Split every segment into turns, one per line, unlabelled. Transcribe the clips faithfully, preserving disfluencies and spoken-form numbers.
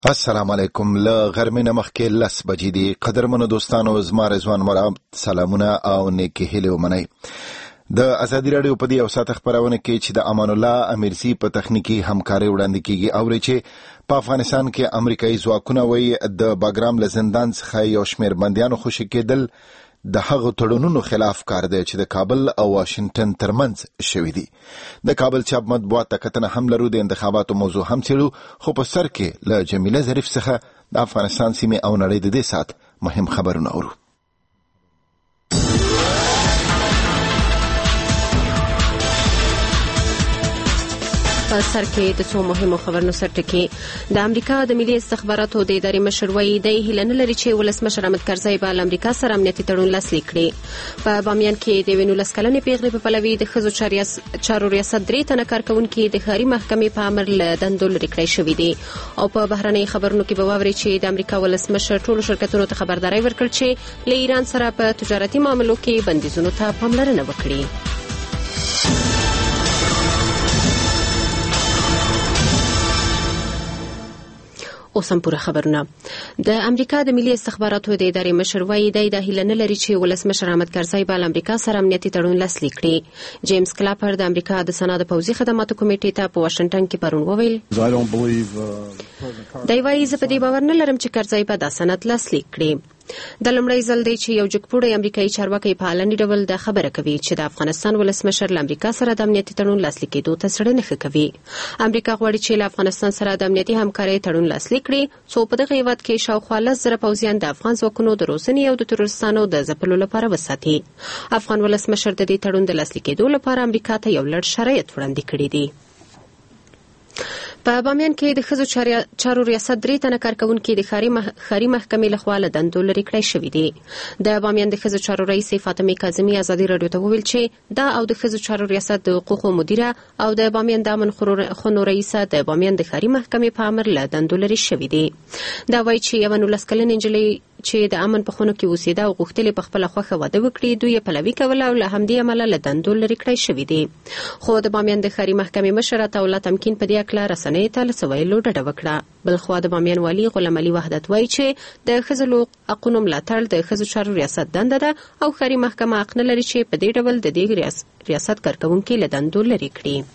السلام علیکم. له غرمې نه مخکې لس بجې دي. قدرمنو دوستانو، زما رضوان مراد سلامونه او نیکې هیلې ومنئ. د ازادي راډیو په دې اوساته خپرونه کې چې د امان الله امیرسی په تخنیکی همکاري وړاندې کیږي او چې په افغانستان کې امریکایي ځواکونه وایي د باګرام له زندان څخه یو شمېر بندیانو خوشي کېدل د هغو تړونونو خلاف کار دی چې د کابل او واشنگټن ترمنځ شوي دي. د کابل چاپ مطبوعات ته کتنه هم لرو، د انتخاباتو موضوع هم څېړو، خو په سر کې له جمیله ظریف څخه د افغانستان سیمې او نړۍ د دې ساعت مهم خبرونه اورو.
په سر کې د څو مهمو خبرونو سر ټکي. د امریکا د ملي استخباراتو د ادارې مشر وایي دی هیله نه لري چې ولسمشر حامد کرزی به له امریکا سره امنیتي تړون لاسلیک کړي. په بامیان کې د یوې نولس کلنې پیغلې په پلوي د ښځو چارو ریاست درې تنه کارکوونکي د ښاري محکمې په امر له دندو لرې کړای شوي دي. او په بهرنۍ خبرونو کې به واورئ چې د امریکا ولسمشر ټولو شرکتونو ته خبرداری ورکړ چې له ایران سره په تجارتي معاملو کې بندیزونو ته پاملرنه وکړي. اوس هم پوره خبرونه. د امریکا د ملي استخباراتو د ادارې مشر وایي دی د هیله نه لري چې ولسمشر حامد کرزی به له امریکا سره امنیتي تړون لاسلیک کړي. جیمز کلاپر د امریکا د سنا د پوځي خدماتو کمیټې ته په واشنګټن کې پرون وویل دی وایي زه په دې باور نه لرم چې کرزی به دا سند لاسلیک کړي. د لومړی ځل دی چې یو جګپوړی امریکایي چارواکی په علني ډول د خبره کوي چې د افغانستان ولسمشر له امریکا سره د امنیتي تړون لاسلیک کېدو ته زړه نه ښه کوي. امریکا غواړي چې له افغانستان سره د امنیتي همکارۍ تړون لاسلیک کړي څو په دغه هیواد کې شاوخوا لس زره پوځیان د افغان ځواکونو د روزنې او د تروریستانو د ځپلو لپاره وساتي. افغان ولسمشر د دې تړون د لاسلیک کېدو لپاره امریکا ته یو لړ شرایط وړاندې کړي دي. په بامیان کې د ښځو چارو ریاست درې تنه کارکوونکي د ښاري محکمې لخوا له دندو لرې کړای شوي دي. د بامیان د ښځو چارو رئیسې فاطمې کاظمي ازادي راډیو ته وویل چې دا او د ښځو چارو ریاست د حقوقو مدیره او د بامیان د امن خونو رئیسه د بامیان د ښاري محکمې په امر له دندو لرې شوي دي. دا وایي چې یوه نولس کلنې نجلۍ چې د امن په خونو کې اوسېده او غوښتلې په خپله خوښه واده وکړي دوی یې پلوي کوله او له همدې امله له دندو لرې کړای شوي دي. خو د بامیان د ښاري محکمې مشر عطاالله تمکین په دې هکله رسنیو ته له څه ویلو ډډه وکړه. بلخوا د بامیان والي غلام علي وحدت وایي چې د ښځو حقونو ملاتړ د ښځو چارو ریاست دنده ده او ښاري محکمه حق نه لري چې په دې ډول د دې ریاست کارکوونکي له دندو لرې کړي.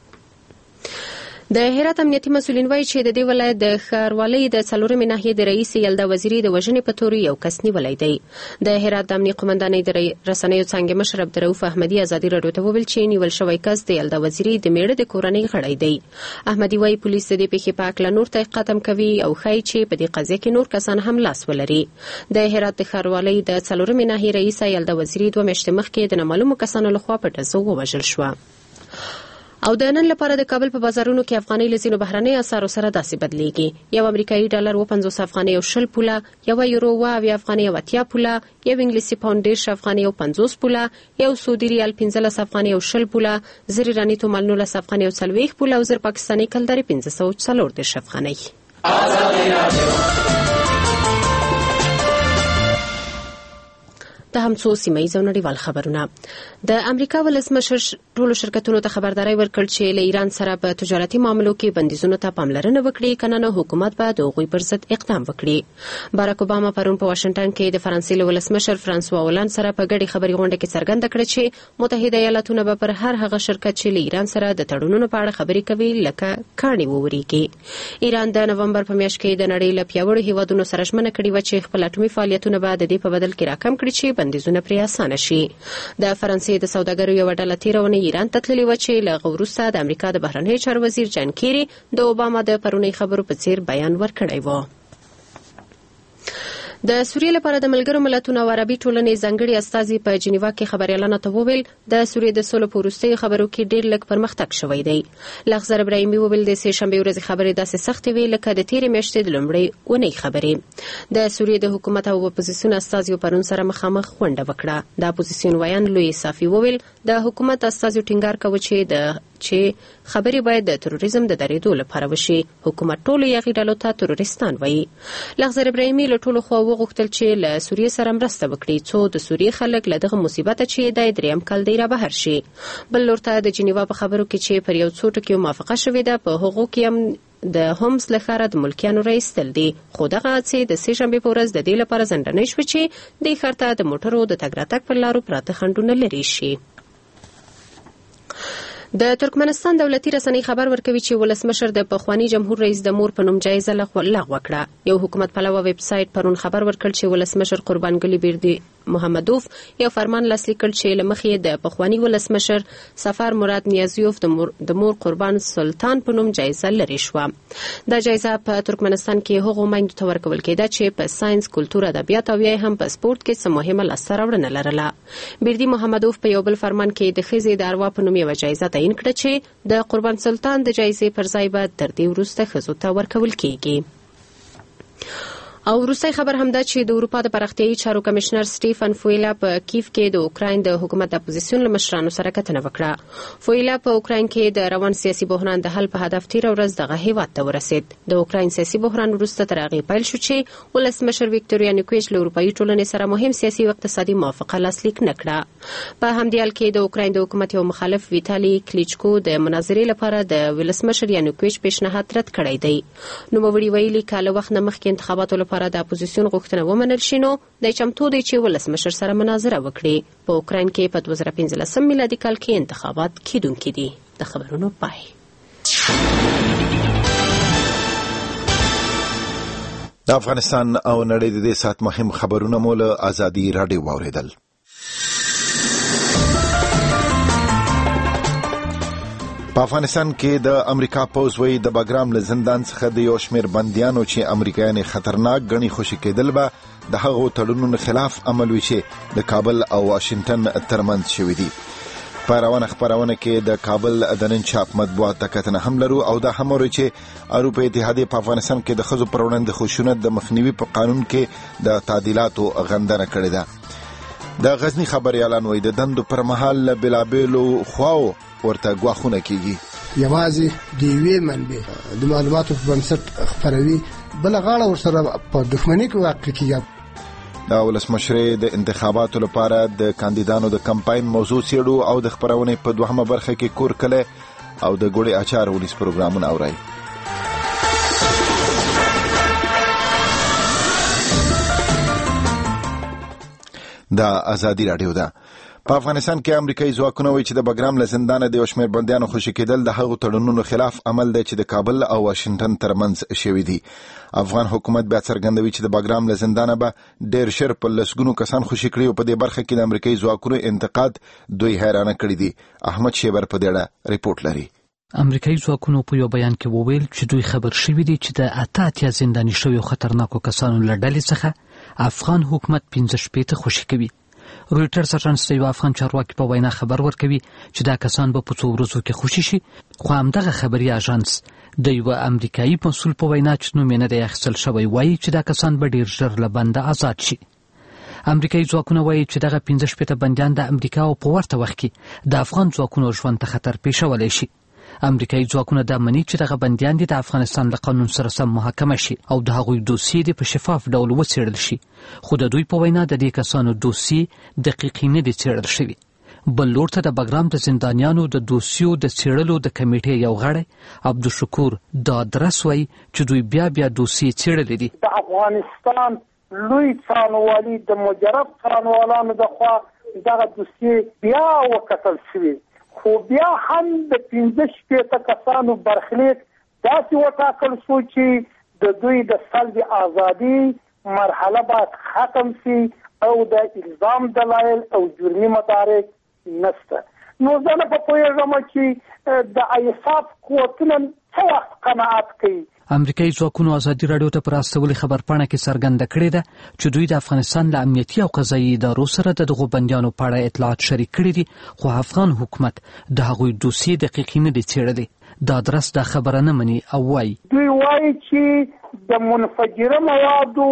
د هرات امنیتي مسؤلین وایي چې د دې ولایت د ښاروالۍ د څلورمې ناحیې د رئیس یلدا وزیري د وژنې په تور یو کس نیولی دی. د هرات د امنیي قومندانۍ د رسنیو څانګې مشر عبدالرؤف احمدي ازادي راډیو ته وویل چې نیول شوی کس د یلدا وزیري د میړه د کورنۍ غړی دی. احمدي وایي پولیس د دې پیښې په هکله نور تحقیقات هم کوي او ښایي چې په دې قضیه کې نور کسان هم لاس ولري. د هرات د ښاروالۍ د څلورمې ناحیې رئیسه یلدا وزیري دوه میاشتې مخکې د نامعلومو کسانو لخوا په ډزو ووژل شوه. او د نن لپاره د کابل په بازارونو کې افغانۍ له ځینو بهرنیو اسعارو سره داسې بدلیږي. یو امریکایي ډالر اوه پنځوس افغانۍ او شل پوله، یو یورو اوه اویا افغانۍ او اتیا پوله، یو انګلیسي پاونډ دېرش افغانۍ او پنځوس پوله، یو سعودي ریال پنځلس افغانۍ او شل پوله، زر ایراني تومان نولس افغانۍ او څلوېښت پوله او زر پاکستاني کلدارې پنځه سوه څلور دېرش افغانۍ. د هم څو سیمه ییز او نړیوال خبرونه. د امریکا ولسمشر ټولو شرکتونو ته خبرداری ورکړ چې له ایران سره په تجارتي معاملو کې بندیزونو ته پاملرنه وکړي، کنه نه حکومت به د هغوی پر ضد اقدام وکړي. باراک اوباما پرون په واشنګټن کې د فرانسې له ولسمشر فرانسوا هولند سره په ګډې خبري غونډه کې څرګنده کړه چې متحده ایالاتونه به پر هر هغه شرکت چې له ایران سره د تړونونو په اړه خبرې کوي لکه کاڼي ووريږي. ایران د نومبر په میاشت کې د نړۍ له پیاوړو هیوادونو سره ژمنه کړې و چې خپل اټومي فعالیتونه به د دې په بدل کې راکم کړي چې بندیزونه پرې اسانه شي. د فرانسې د سوداګرو یوه ډله تېره اونۍ ایران ته تللې وه چې له هغه وروسته د امریکا د بهرنیو چارو وزیر جان کیري د اوباما د پرونۍ خبرو په څیر بیان ورکړی و. د سوریې لپاره د ملګرو ملتونو او عربي ټولنې ځانګړي استازي په جنیوا کې خبریالانو ته وویل د سوریې د سولې په وروستیو خبرو کې ډېر لږ پرمختګ شوی دی. لغزر ابراهیمي وویل د سې شنبې ورځې خبرې داسې سختې وې لکه د تېرې میاشتې د لومړۍ اونۍ خبرې. د سوریې د حکومت او اپوزیسیون استازیو پرون سره مخامخ غونډه وکړه. د اپوزیسیون ویاند لوی صافي وویل د حکومت استازیو ټینګار کوي چې د چې خبرې باید د تروریزم د درېدو لپاره وشي. حکومت ټولو یغې ډلو ته تروریستان وایي. لغزر ابراهیمي له ټولو خوا وغوښتل چې له سوریې سره مرسته وکړي څو د سوریې خلک له دغه مصیبته چې دی درېیم کال دی را بهر شي. بل لور ته د جنیوا په خبرو کې چې پر یو څو ټکیو موافقه شوې ده په هغو کې هم د هومس له ښاره د ملکیانو راایستل دي، خو دغه هڅې د سې شنبې په ورځ د دې لپاره ځنډنۍ شوې چې دې ښار ته د موټرو د تګ راتګ پر لارو پراته خنډونه لرې شي. د ترکمنستان دولتي رسنۍ خبر ورکوي چې ولسمشر د پخوانی جمهور رئیس د مور په نوم جایزه لغوه کړه. یو حکومت پلوه ویب سایټ پرون خبر ورکړ چې ولسمشر قربانګلي بیردي محمدوف یو فرمان لاسلیک کړ چې لمخې د پخوانی ولسمشر سفر مراد نیازیوف د مور, مور قربان سلطان په نوم جایزه لري شو. دا جایزه په ترکمنستان کې هغو میندو ته ورکول کېده چې په ساينس، کلتور، ادبیات او یا هم په سپورت کې څه مهمه لاسته راوړنه لرله. بیردي محمدوف په یو بل فرمان کې د ښځې د اروا په نوم یوه جایزه تعیین کړه چې د قربان سلطان د جایزې پر ځای به تر دې وروسته ښځو ته ورکول کېږي. او وروستی خبر هم دا چې د اروپا د پراختیایي چارو کمشنر سټیفن فویلا په کیف کې د اوکراین د حکومت د اپوزیسیون له مشرانو سره کتنه وکړه. فویلا په اوکراین کې د روان سیاسي بحران د حل په هدف تیره ورځ دغه هیواد ته ورسید. د اوکراین سیاسي بحران وروسته تر هغې پیل شو چې ولسمشر ویکتور یانوکویچ له اروپایي ټولنې سره مهم سیاسي او اقتصادي موافقه لاسلیک نه کړه. په همدې حال کې د اوکراین د حکومت یو مخالف ویتالي کلیچکو د مناظرې لپاره د ولسمشر یانوکویچ پیشنهاد رد کړی دی. نوموړي ویلي که له وخت نه مخکې انتخاباتو لپاره د اپوزیسیون غوښتنه ومنل شي نو د چمتو دی چې ولسمشر سره مناظره وکړي. په اوکراین کې په دوه زره پنځلسم میلادي کال کې انتخابات کیدونکي دي. د خبرونو پای.
د افغانستان او نړۍ د دې سات مهم خبرونه مو له ازادي راډیو واوریدل. په افغانستان کې د امریکا پوځ وی د باګرام له زندان څخه د یو شمېر بندیانو چې امریکایان خطرناک ګڼي خوشي کېدل به د هغو تړونونو خلاف عمل وي چې د کابل او واشنگټن ترمنځ شوي دي. په روانه خپرونه کې د کابل د نن چاپ مطبوعات ته کتنه هم لرو او دا هم اورو چې اروپا اتحادیه په افغانستان کې د ښځو پر وړاندې خشونت د مخنیوي په قانون کې د تعدیلاتو غندنه کړې ده. د غزنی خبریالان وایي د دندو پر مهال له بېلابېلو خواو ورته ګواښونه کېږي.
یوازې د یوې منبع د معلوماتو په بنسټ خپروي، بله غاړه ورسره په دښمنۍ کې واقع کېږي.
د ولسمشرۍ د انتخاباتو لپاره د کاندیدانو د کمپاین موضوع څېړو او د خپرونې په دوهمه برخه کې کور کلی او د ګوړې اچار ولس پروګرامونه اورئ. دا ازادي راډیو ده. په افغانستان کې امریکایي ځواکونه وایي چې د بګرام له زندانه د یو شمېر بندیانو خوشي کېدل د هغو تړونونو خلاف عمل دی چې د کابل او واشنګټن ترمنځ شوي دي. افغان حکومت بیا څرګندوي چې د بګرام له زندانه به ډېر ژر په لسګونو کسان خوشي کړي او په دې برخه کې د امریکایي ځواکونو انتقاد دوی حیرانه کړي دي. احمد شیبر په دې اړه ریپورټ لري.
امریکایي ځواکونو په یو بیان کې وویل چې دوی خبر شوي دي چې د اته اتیا زنداني شویو خطرناکو کسانو له ډلې څخه افغان حکومت پنځه شپېته خوشي کوي. رویټرز اژانس د یو افغان چارواکي په وینا خبر ورکوي چې دا کسان به په څو ورځو کې خوشي شي، خو همدغه خبري اژانس د یو امریکایي مسؤل په وینا چې نوم یې نه دی اخیستل شوی وایي چې دا کسان به ډېر ژر له بنده آزاد شي. امریکایي ځواکونه وایي چې دغه پنځه شپېته بندیان د امریکا او په ورته وخت کې د افغان ځواکونو ژوند ته خطر پېښولی شي. امریکایي ځواکونه دا مني چې دغه بندیان دي د افغانستان له قانون سره سم محاکمه شي او د هغوی دوسیې دي په شفاف ډول وڅېړل شي، خو د دوی په وینا د دې کسانو دوسیې دقیقې نه دي څېړل شوي. بل لور ته د بګرام د زندانیانو د دوسیو د څېړلو د کمیټې یو غړی عبدالشکور دادرس وایي چې دوی بیا بیا دوسیې څېړلې دي.
د افغانستان لوی څارنوالي د مجرب څارنوالانو د خوا دغه دوسیې بیا وکتل شوي، خو بیا هم د پنځه شپېته کسانو برخلیک داسې وټاکل شو چې د دوی د سلب ازادي مرحله باید ختم شي او د الزام دلایل او جرمي مدارک نشته. نو زه نه پوهېږم چې د ایساف قوتونه څه وخت قناعت کوي.
امریکایي ځواکونو ازادي راډیو ته پر استولې خبرپاڼه کې څرګنده کړې ده چې دوی د افغانستان له امنیتي او قضایي ادارو سره د دغو بندیانو په اړه اطلاعات شریک کړي دي، خو افغان حکومت د هغوی دوسیې دقیقې نه دي څېړلې. دا ادرس دا خبره نه مني او وایي
دوی وایي چې د منفجره موادو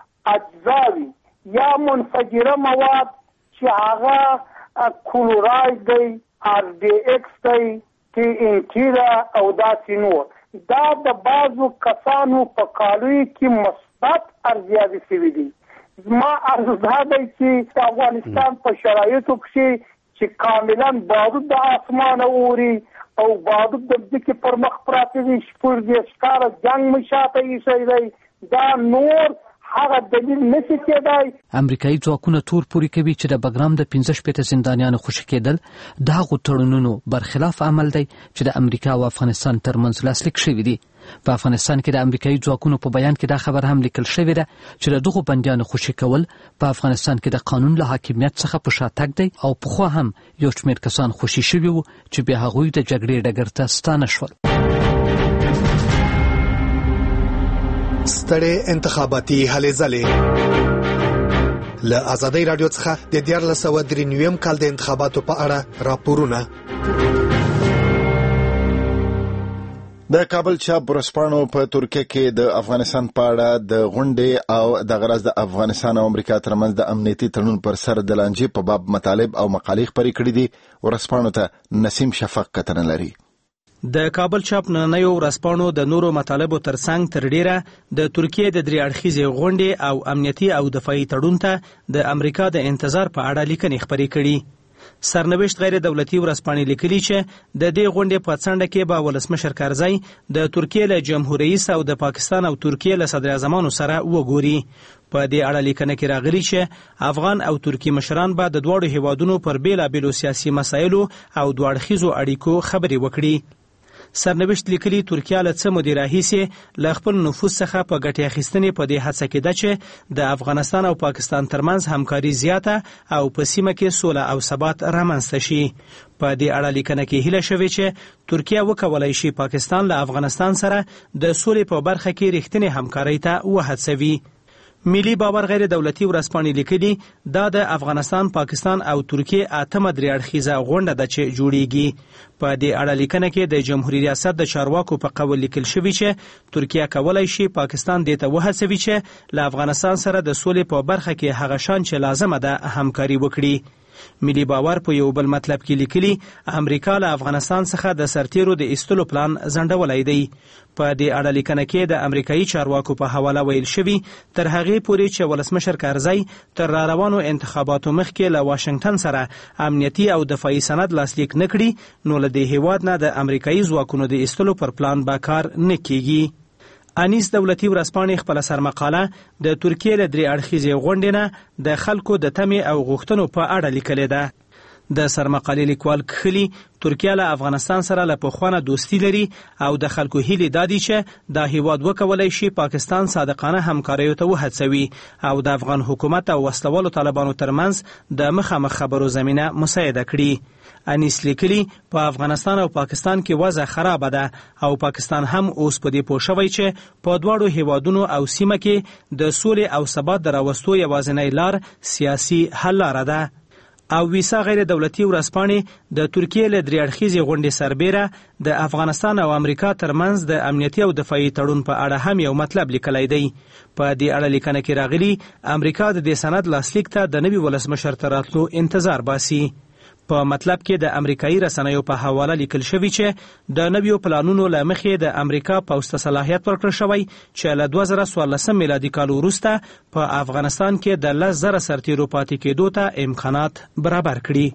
اجزاوي یا منفجره مواد چې هغه کلوراید دی، آر ډي ایکس دی، ټي ان ټي ده او داسې نور، دا د بعضو کسانو په کالیو کې مثبت ارزیابي شوي دي. زما عرض دا دی چې د افغانستان په شرایطو کې چې کاملا بارود د اسمانه اوري او بادو د ځکه پر مخ پراته دي شپور دي ښکار جنگ مشاته یې دی دا نور هغه دلیل نشي کېدای.
امریکایي ځواکونه تور پوري کوي چې د بګرام د پنځه شپېته زندانیانو خوشي کېدل د هغو تړونونو برخلاف عمل دی چې د امریکا او افغانستان ترمنځ لاسلیک شوي دي. په افغانستان کې د امریکایي ځواکونو په بیان کې دا خبر هم لیکل شوی ده چې د دغو بندیانو خوشي کول په افغانستان کې د قانون له حاکمیت څخه په شا تګ دی او پخوا هم یو شمېر کسان خوشي شوي وو چې بیا هغوی د جګړې ډګر ته ستانه شول.
ستړې انتخاباتي هلې ځلې له ازادۍ راډیو څخه د دیارلس سوه درې نویم کال د انتخاباتو په اړه راپورونه.
د کابل چاپ ورځپاڼو په ترکیه کې د افغانستان په اړه د غونډې او د غرض د افغانستان او امریکا ترمنځ د امنیتي تړون پر سر د لانجې په باب مطالب او مقالې خپرې کړې دي. ورځپاڼو ته نسیم شفق کتنه لري.
د کابل چاپ نننیو ورځپاڼو د نورو مطالبو ترڅنګ تر ډیره د ترکیه د درې اړخیزې غونډې او امنیتي او دفاعي تړون ته د امریکا د انتظار په اړه لیکنې خپرې کړي. سرنوشت غیر دولتي ورځپاڼې لیکلي چې د دې غونډې په څنډه کې به ولسمشر کارزی د ترکیه له جمهور رئیس او د پاکستان او ترکیه له صدر اعظمانو سره وګوري. په دې اړه لیکنه کې راغلي چې افغان او ترکی مشران به د دواړو هیوادونو پر بیلابیلو سیاسي مسایلو او دوه اړخیزو اړیکو خبرې وکړي. سرنوشت لیکلي ترکیه له څه مودې راهیسې له خپل نفوذ څخه په ګټې اخیستنې په دې هڅه کې ده چې د افغانستان او پاکستان ترمنځ همکاري زیاته او په سیمه کې سوله او ثبات رامنځته شي. په دې اړه لیکنه کې هیله شوې چې ترکیه وکولای شي پاکستان له افغانستان سره د سولې په برخه کې رښتینې همکارۍ ته وهڅوي. ملي باور غیر دولتي ورځپاڼې لیکلي دا د افغانستان، پاکستان او ترکیه اتمه درې اړخیزه غونډه ده چې جوړیږي. په دې اړه لیکنه کې د جمهوریت ریاست د چارواکو په قول لیکل شوی چې ترکیه کولای شي پاکستان دې ته وهڅوي چې له افغانستان سره د سولې په برخه کې هغه شان چې لازمه ده همکاري وکړي. ملي باور په یو بل مطلب کې لیکلي امریکا له افغانستان څخه د سرتیرو د ایستلو پلان ځنډولی دی. په دې اړه لیکنه کې د امریکایي چارواکو په حواله ویل شوي تر هغې پورې چې ولسمشر کارزی تر راروانو انتخاباتو مخکې له واشنګټن سره امنیتي او دفاعي سند لاسلیک نه کړي نو له دې هیواد نه د امریکایي ځواکونو د ایستلو پر پلان به کار نه کیږي. انیس دولتي ورځپاڼې خپله سرمقاله د ترکیې له درې اړخیزې غونډې نه د خلکو د تمې او غوښتنو په اړه لیکلې ده. د سرمقالې لیکوال کښلي ترکیه له افغانستان سره له پخوانه دوستي لري او د خلکو هیلې دا دي چې دا هیواد وکولای شي پاکستان صادقانه همکاریو ته وهڅوي او د افغان حکومت او وسلوالو طالبانو ترمنځ د مخامخ خبرو زمینه مساعده کړي. انیس لیکلي په افغانستان او پاکستان کې وضع خرابه ده او پاکستان هم اوس په دې پوه شوی چې په دواړو هیوادونو او سیمه کې د سولې او ثبات د راوستو یوازینۍ لار سیاسي حل لاره ده. او ویسا غیر دولتي ورځپاڼې د ترکیې له درې اړخیزې غونډې سربیره د افغانستان او امریکا ترمنځ د امنیتي او دفاعي تړون په اړه هم یو مطلب لیکلی دی. په دې اړه لیکنه کې راغلي امریکا د دې سند لاسلیک ته د نوي ولسمشر تر راتلو انتظار باسي. په مطلب کې د امریکایي رسنیو په حواله لیکل شوي چې د نویو پلانونو له مخې د امریکا پوځ ته صلاحیت ورکړل شوی چې له دوه زره څوارلسم میلادي کال وروسته په افغانستان کې د لس زره سرتیرو پاتې کېدو ته امکانات برابر کړي.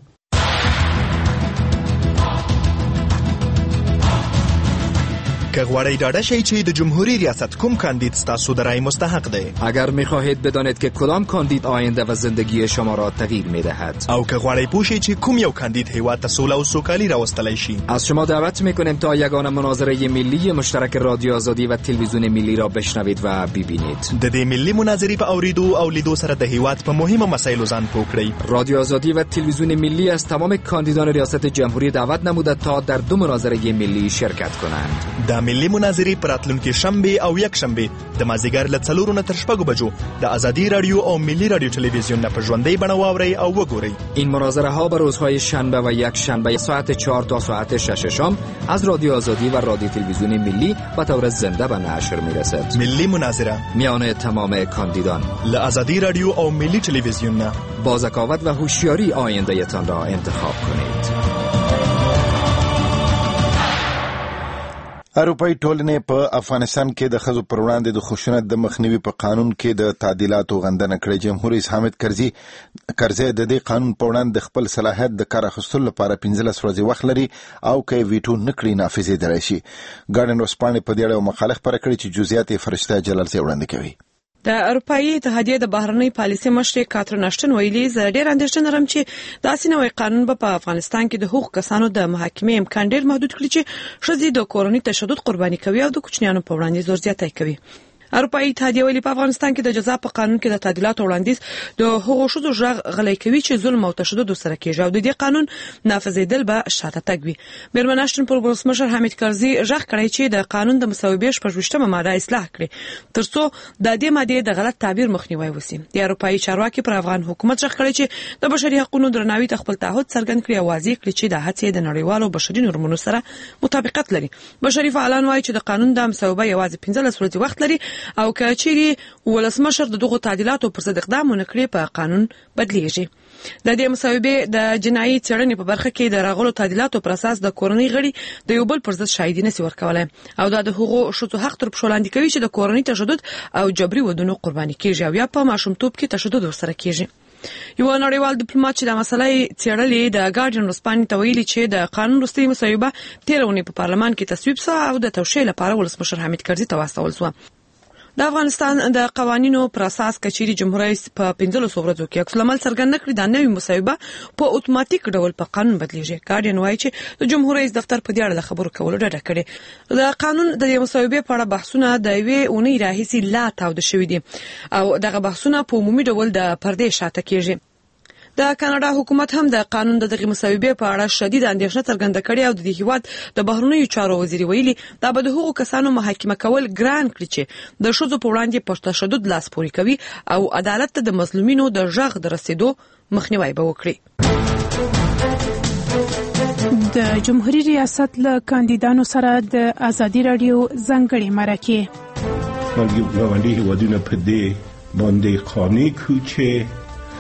که غواړی ډاډه شئ چې د جمهوری ریاست کوم کاندید ستاسو د رای مستحق دی.
اگر میخواهید بدانید که کدام کاندید آینده و زندگی شما را تغییر میدهد،
او که غواړی پوه شئ چې کوم یو کاندید هیواد ته سوله او سوکالي راوستلی شي،
از شما دعوت میکنیم تا یگانه مناظره ملی مشترک رادیو آزادی و تلویزیون ملی را بشنوید و ببینید.
د دې ملی مناظرې په اوریدو او لیدو سره د هیواد په مهمه مسایلو ځان پوه کړئ.
رادیو آزادی و تلویزیون ملی از تمام کاندیدان ریاست جمهوری دعوت نموده تا در دو مناظره ملی شرکت کنند.
د ملی مناظرې پر راتلونکي شنبه او یک شنبه د مازیګر له څلورو نه تر شپږو بجو د آزادی رادیو او ملی رادیو تلویزیون نه په ژوندۍ بڼه واورئ او وګورئ.
این مناظره ها به روزهای شنبه و یک شنبه ساعت چهار تا ساعت شش شام از رادیو آزادی و رادیو تلویزیون ملی به طور زنده به نشر میرسد.
ملی مناظره
میان تمام کاندیدان
له آزادی رادیو او ملی تلویزیون نه
با ذکاوت و هوشیاری آینده تان را انتخاب کنید.
اروپאי ټولنې په افغانستان کې د ښځو پر وړاندې د خشونت د مخنیوي په قانون کې د تعدیلاتو غندنه کړې. جمهور رئیس حامد کرزي کرزي د دې قانون په وړاندې د خپل صلاحیت د کار اخیستلو لپاره پنځلس ورځې وخت لري او که ویټو نه کړي نافذېدلی شي. ګارډین ورځپاڼې په دې اړه یو مقاله خپره کړې چې جزئیات یې فرشته جلالزی وړاندې کوي.
د اروپאי اتحادیې د بهرنۍ پالیسي مشر کاترین اشټن ویلي زه ډېر اندېښنه لرم چې داسې نوې قانون به په افغانستان کې د حقوقو کسانو د محاکمې امکان ډېر محدود کړي چې ښځې د کورني تشدد قرباني کوي او د کوچنیانو په وړاندې زور زیاتی کوي. اروپאי اتحادیه ویلي په افغانستان کې د جزا په قانون کې د تعدیلاتو وړاندیز د هغو ښځو غږ غلی کوي چې ظلم او تشدد سره کېږي او د دې قانون نافذېدل به شاته تګ وي. میرمن اشټن پر ولسمشر حامد کرزي غږ کړی چې د قانون د مساوي شپږویشتمه ماده اصلاح کړي ترڅو د دې مادې د غلط تعبیر مخنیوی وشي. د اروپאי چارواکي پر افغان حکومت غږ کړی چې د بشري حقوقو درناوي ته خپل تعهد څرګند کړي او واضح کړي چې د هڅې د نړیوالو بشري نورمونو سره مطابقت لري. بشري فعالان وایي چې د قانون د مساوي یوازې پنځلس ورځې وخت لري او که چیرې ولسمشر د دغو تعدیلاتو پر ضد اقدام ونه کړي په قانون بدلیږي. د دې مساوي د جنایي څېړنې په برخه کې د راغلو تعدیلاتو پر اساس د کورنۍ غړي د یو بل پر ضد شاهدي نشي ورکولای او دا د هغو ښځو حق تر پښو لاندې کوي چې د کورنۍ تشدد او جبري ودونو قرباني کیږي او یا په ماشومتوب کې تشدد ورسره کیږي. یو نړیوال ډیپلوماټ چې د مسلې څېړلې د ګارډین ورځپاڼې ته ویلي چې د قانون وروستۍ مسوده تېره اونۍ په پارلمان کې تصویب شوه او د توشیح لپاره ولسمشر حامد کرزي ته واستول شوه. د افغانستان د قوانینو پر اساس کچېري جمهور رئیس په پنځلس ورځو کې عکس العمل څرګند کړی دا نوې مسوده په اتوماتیک ډول په قانون بدلیږي. ګارډین وایي چې د جمهور رئیس دفتر په دې اړه د خبرو کولو ډډه کړې. د قانون د دې مسودې په اړه بحثونه د یوې اونۍ راهیسې لا تاوده شوي دي او دغه بحثونه په عمومي ډول د پردې شاته کېږي. د کاناډا حکومت هم د قانون د دغه مسودې په اړه شدید اندېښنه څرګنده کړې او د دې هیواد د بهرنیو چارو وزیر ویلي دا به د هغو کسانو محاکمه کول ګران کړي چې د ښځو په وړاندې په تشدد لاس پورې کوي او عدالت ته د مظلومینو د غږ د رسیدو مخنیوی به وکړي.
د جمهوریت ریاست له کاندیدانو سره د ازادي رادیو ځانګړي مرکه
ګاونډي هیوادونه په دې باندې قانوني کوچه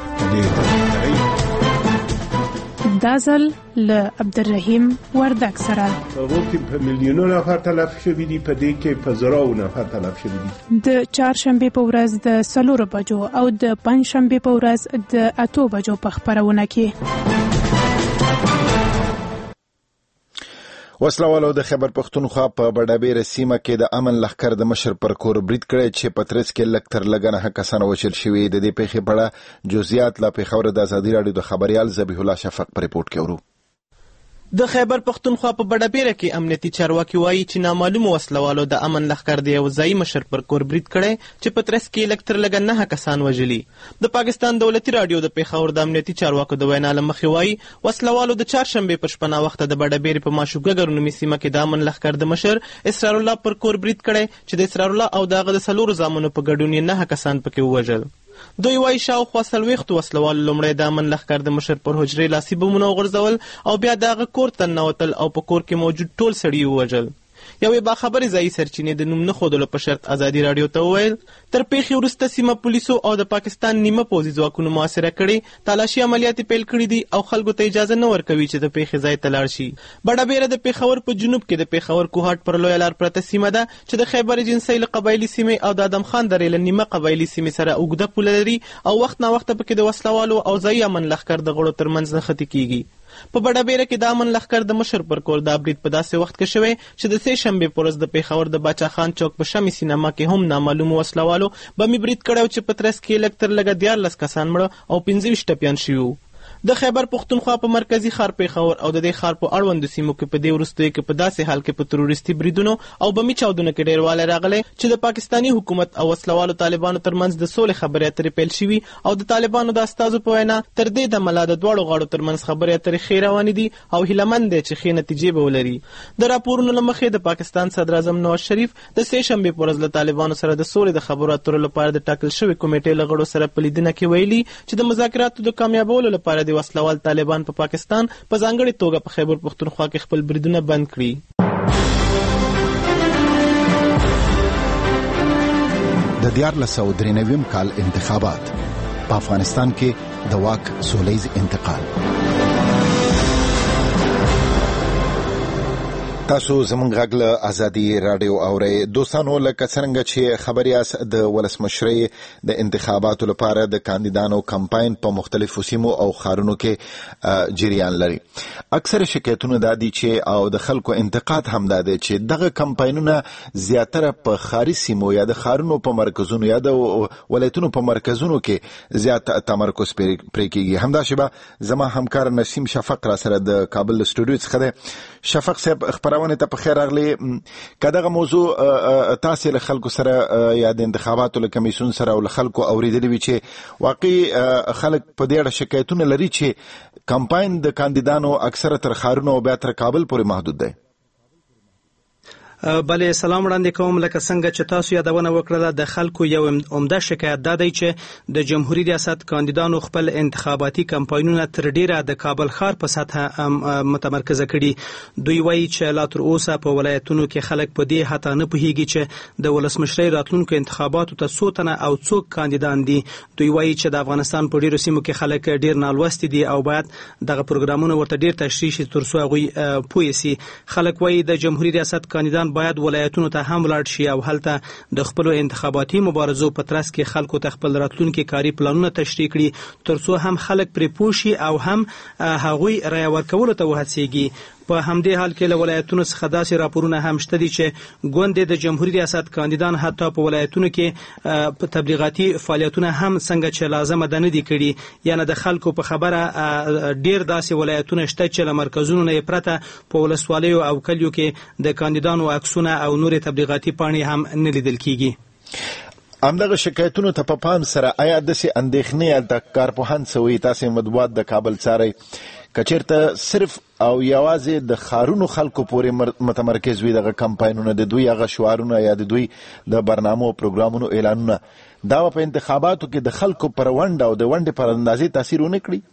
دا ځل له عبدالرحیم وردک سره
هغه کې په میلیونونو نفر تلف شوي دي په دې کې په زرو نفر تلف شوي دي.
د چهارشنبې په ورځ د څلورو بجو او د پنجشنبې په ورځ د اتو بجو په خپرونه کې
وسلوالو د خیبر پښتونخوا په بډابېره سیمه کې د امن لښکر د مشر پر کور برید کړی چې په ترڅ کې لږ تر لږه نهه کسان وژل شوي. د دې پیښې په اړه جزئیات لا پېښور د ازادي راډیو د خبريال ذبیح الله شفق په ریپورت کې ورو.
د خیبر پښتونخوا په بډابېره کې امنیتي چارواکي وایي چې نامعلوم وسلوالو د امن لښکر د یو ځایي مشر پر کور برید کړی چې په ترڅ کې لږ تر لږه نهه کسان وژلي. د پاکستان دولتي راډیو د پېښور د امنیتي چارواکو د وینا له مخې وایي وسلوالو د چهارشنبې په شپه ناوخته د بډابېرې په ماشوګګر نومي سیمه کې د امن لښکر د مشر اسرار الله پر کور برید کړی چې د اسرار الله او د هغه د څلورو زامنو په ګډون یې نهه کسان پکې ووژل. دوی وایي شاوخوا څلوېښتو وسلوالو لومړی د امن لښکر د مشر پر حجرې لاسي بمونه وغورځول او بیا د هغه کور ته ننوتل او په کور کې موجود ټول سړي ووژل. یوې باخبرې ځایي سرچینې د نوم نه ښودلو په شرط ازادي راډیو ته وویل تر پیښې وروسته سیمه پولیسو او د پاکستان نیمه پوځي ځواکونو محاصره کړې تالاشي عملیات پیل کړي دي او خلکو ته اجازه نه ورکوي چې د پیښې ځای ته لاړ شي. بډابېره د پېښور په جنوب کې د پېښور کوهاټ پر لویه لار پرته سیمه ده چې د خیبر ایجنسۍ له قبایلي سیمې او د ادم خان درې له نیمه قبایلي سیمې سره اوږده پوله لري او وخت ناوخته پکې د وسلوالو او ځایي امن لښکر د غړو ترمنځ نښتې کیږي. په بډابېره کې د امن لښکر د مشر پر کور دا برید په داسې وخت کې شوی چې د سې شنبې په ورځ د پېښور د باچا خان چوک په شمې سینما کې هم نامعلومو وسلوالو بمي برید کړی چې په ترڅ کې لږ تر لږه دیارلس کسان مړه او پنځه ویشت ټپیان شوي وو. د خیبر پښتونخوا په مرکزی ښار پېښور او د دې ښار په اړوندو سیمو کې په دې وروستیو کې په داسې حال کې په تروریستي بریدونو او بمي چاودنو کې ډېروالی راغلی چې د پاکستاني حکومت او وسلوالو طالبانو ترمنځ د سولې خبرې اترې پیل شوي او د طالبانو د استازو په وینا تر دې دمه لا د دواړو غاړو ترمنځ خبرې اترې ښې روانې دي او هیلهمند دی چې ښې نتیجې به ولري. د راپورونو له مخې د پاکستان صدر اعظم نواز شریف د سې شنبې په ورځ له طالبانو سره د سولې د خبرو اترو لپاره د ټاکل شوې کمیټې له غړو سره په لیدنه کې ویلي چې د مذاکراتو د کامیابولو لپاره د وسلوال طالبان په پاکستان په ځانګړې توګه په خیبر پښتونخوا کې خپل بریدونه بند کړي.
د دیارلس سوه درې نوي کال انتخابات په افغانستان کې د واک سولیز انتقال. تاسو زمونږ غږ له ازادي رادیو اورئ. دوستانو لکه څنګه چې خبر یاست د ولسمشرۍ د انتخاباتو لپاره د کاندیدانو کمپاین په مختلفو سیمو او ښارونو کې جریان لري. اکثر شکایتونه دا دي چې او د خلکو انتقاد هم دا دی چې دغه کمپاینونه زیاتره په ښاري سیمو یا د ښارونو په مرکزونو یا د ولایتونو په مرکزونو کې زیات تمرکز پرې کیږي. همدا شیبه زما همکار نسیم شفق را سره د کابل استودیو څخه دی. شفق صاحب خبرونه ته په خیر راغلی. کداغه موضوع تاسو له خلکو سره یا د انتخاباتو له کمیسیون سره او له خلکو اوریدلی وی چې واقعي خلک په دې اړه شکایتونه لري چې کمپاین د کاندیدانو اکثره تر ښارونو او بیا تر کابل پورې محدود دی.
بله سلام وړاندې کوم. لکه څنګه چې تاسو یادونه وکړه د خلکو یو عمده شکایت دا دی چې د جمهوریت ریاست کاندیدانو خپل انتخاباتي کمپاینونه تر ډیره د کابل ښار په سطح متمرکزه کړي. دوی وایي چې لا تر اوسه په ولایتونو کې خلک په دې حتی نه پوهیږي چې د ولسمشرۍ راتلونکو انتخاباتو ته څو تنه او څوک کاندیدان دي. دوی وایي چې د افغانستان په ډیرو سیمو کې خلک ډیر نالوستي دي او باید دغه پروګرامونه ورته ډیر تشریح شي تر څو هغوی پوه شي. خلک وایي د جمهوریت ریاست کاندیدان باید ولایتونو ته هم ولاړ شي او هلته د خپل انتخاباتي مبارزو په ترڅ کې خلکو ته خپل راتلونکي کاري پلانونه تشریح کړي تر څو هم خلک پرې پوه شي او هم هغوی رایه ورکولو ته وهڅیږي. په همدې حال کې له ولایتونو څخه داسې راپورونه هم شته دي چې ګوندې د جمهوریت ریاست کاندیدان حتی په ولایتونو کې په تبلیغاتي فعالیتونه هم څنګه چې لازمه ده نه دي کړي. یعنې د خلکو په خبره ډیر داسې ولایتونه شته چې له مرکزونو نه پرته په ولسوالیو او کلیو کې د کاندیدانو عکسونه او نورې تبلیغاتي پاڼې هم نه لیدل کیږي.
همدغه شکایتونو ته په پام سره آیا داسې اندېښنې د کارپوهان سوي تاسو مطبوعات د کابل څارئ کچیرته صرف او یوازې د ښارونو خلکو پورې متمرکز وي دغه کمپاینونه د دوی هغه شعارونه یا د دوی د برنامو او پروګرامونو اعلانونه دا په انتخاباتو کې د خلکو پر ونډه او د ونډې پر اندازې تاثیر ونه کړي؟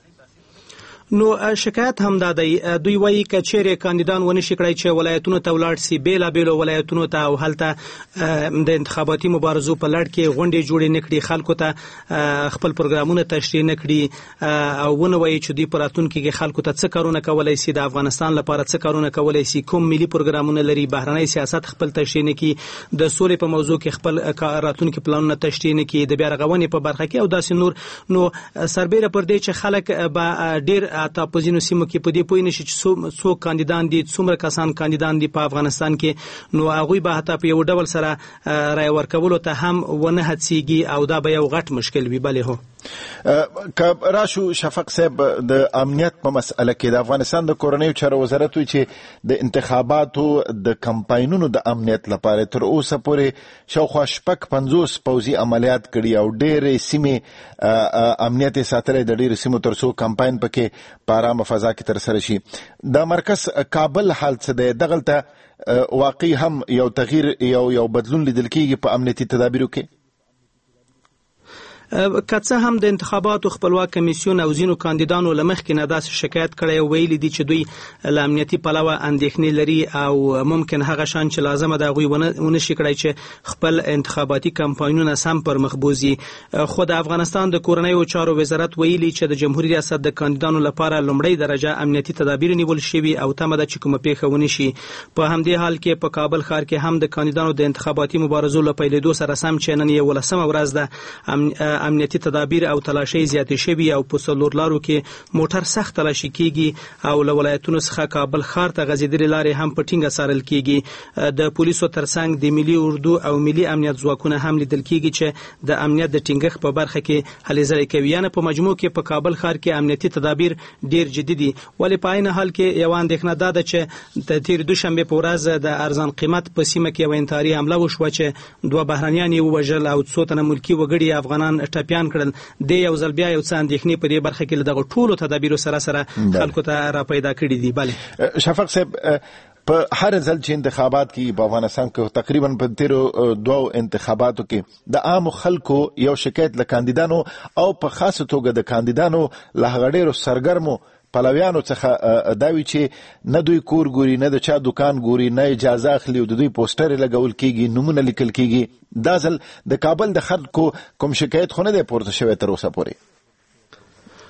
نو شکایت هم دا دی. دوی وایي که چیرې کاندیدان ونه شي کړی چې ولایتونو ته ولاړ سي بېلابېلو ولایتونو ته او هلته د انتخاباتي مبارزو په لړ کې غونډې جوړې نه کړي خلکو ته خپل پروګرامونه تشریح نه کړي او ونه وایي چې دوی په راتلونکي کې خلکو ته څه کارونه کولی سي د افغانستان لپاره څه کارونه کولی سي کوم ملي پروګرامونه لري بهرنی سیاست خپل تشریح نه کړي د سولې په موضوع کې خپل راتلونکي پلانونه تشریح نه کړي د بیا رغونې په برخه کې او داسې نور. نو سربیره پر دې چې خلک به ډېر تا په ځینو سیمو کې په دې پوه نه شي چې څوک کاندیدان دي څومره کسان کاندیدان دي په افغانستان کې. نو هغوی به حتی په یو ډول سره رایه ورکولو ته هم ونه هڅېږي او دا به یو غټ مشکل وي. بلې هو
که راشو شفق صاحب د امنیت په مسئله کې د افغانستان د کورنیو چارو وزارت وایي چې د انتخاباتو د کمپاینونو د امنیت لپاره تر اوسه پورې شاوخوا شپږ پنځوس پوځي عملیات کړي او ډېرې سیمې امنیت یې ساتلی د ډېرو سیمو تر څو کمپاین پکې په ارامه فضا کې ترسره شي. د مرکز کابل حال څه دی؟ دغلته واقعي هم یو تغییر یو یو بدلون لیدل کېږي په امنیتي تدابیرو کې؟
که څه هم د انتخاباتو خپلواک کمیسیون او ځینو کاندیدانو له مخکې نه داسې شکایت کړی او ویلي دي چې دوی له امنیتي پلوه اندېښنې لري او ممکن هغه شان چې لازمه ده هغوی ونه شي کړی چې خپل انتخاباتي کمپاینونه سم پر مخ بوځي. خو د افغانستان د کورنیو چارو وزارت ویلي چې د جمهوریت ریاست د کاندیدانو لپاره لومړی درجه امنیتي تدابیر نیول شوي او تمه ده چې کومه پیښه ونه شي. په همدې حال کې په کابل ښار کې هم د کاندیدانو د انتخاباتي مبارزو له پیلېدو سره سم چې نن یولسمه ورځ ده امنیتي تدابیر او تلاشۍ زیاتې شوي او په څلور لارو کې موټر سخت تلاشي کیږي او له ولایتونو څخه کابل ښار ته غځېدلې لارې هم په ټینګه څارل کیږي. د پولیسو ترڅنګ د ملي اردو او ملي امنیت ځواکونه هم لیدل کیږي چې د امنیت د ټینګښت په برخه کې هلې ځلې کوي. یعنې په مجموع کې په کابل ښار کې امنیتي تدابیر ډیر جدي دي. ولې په عین حال کې یوه اندېښنه دا ده چې د تېرې دوشنبې په ورځ د ارزان قیمت په سیمه کې یوه انتحاري حمله وشوه چې دوه بهرنیان یې ووژل او څو تنه ملکي وګړي افغانان ټپیان کړل. د یو ځل بیا یو څه اندېښنې په دې برخه کې له دغو ټولو تدابیرو سره سره خلکو ته را پیدا کړي دي. بله
شفق صاحب په هر ځل چې انتخابات کې په افغانستان کې تقریبا په تیرو دوو انتخاباتو کې د عامو خلکو یو شکایت له کاندیدانو او په خاصه توګه د کاندیدانو له هغه ډېرو سرګرمو پلویانو څخه دا وي چې نه دوی کور ګوري نه د چا دکان ګوري نه اجازه اخلي او د دوی پوسټر لګول کیږي نومونه لیکل کیږي. دا ځل د کابل د خلکو کوم شکایت خو نه دی پورته شوی تر اوسه پورې؟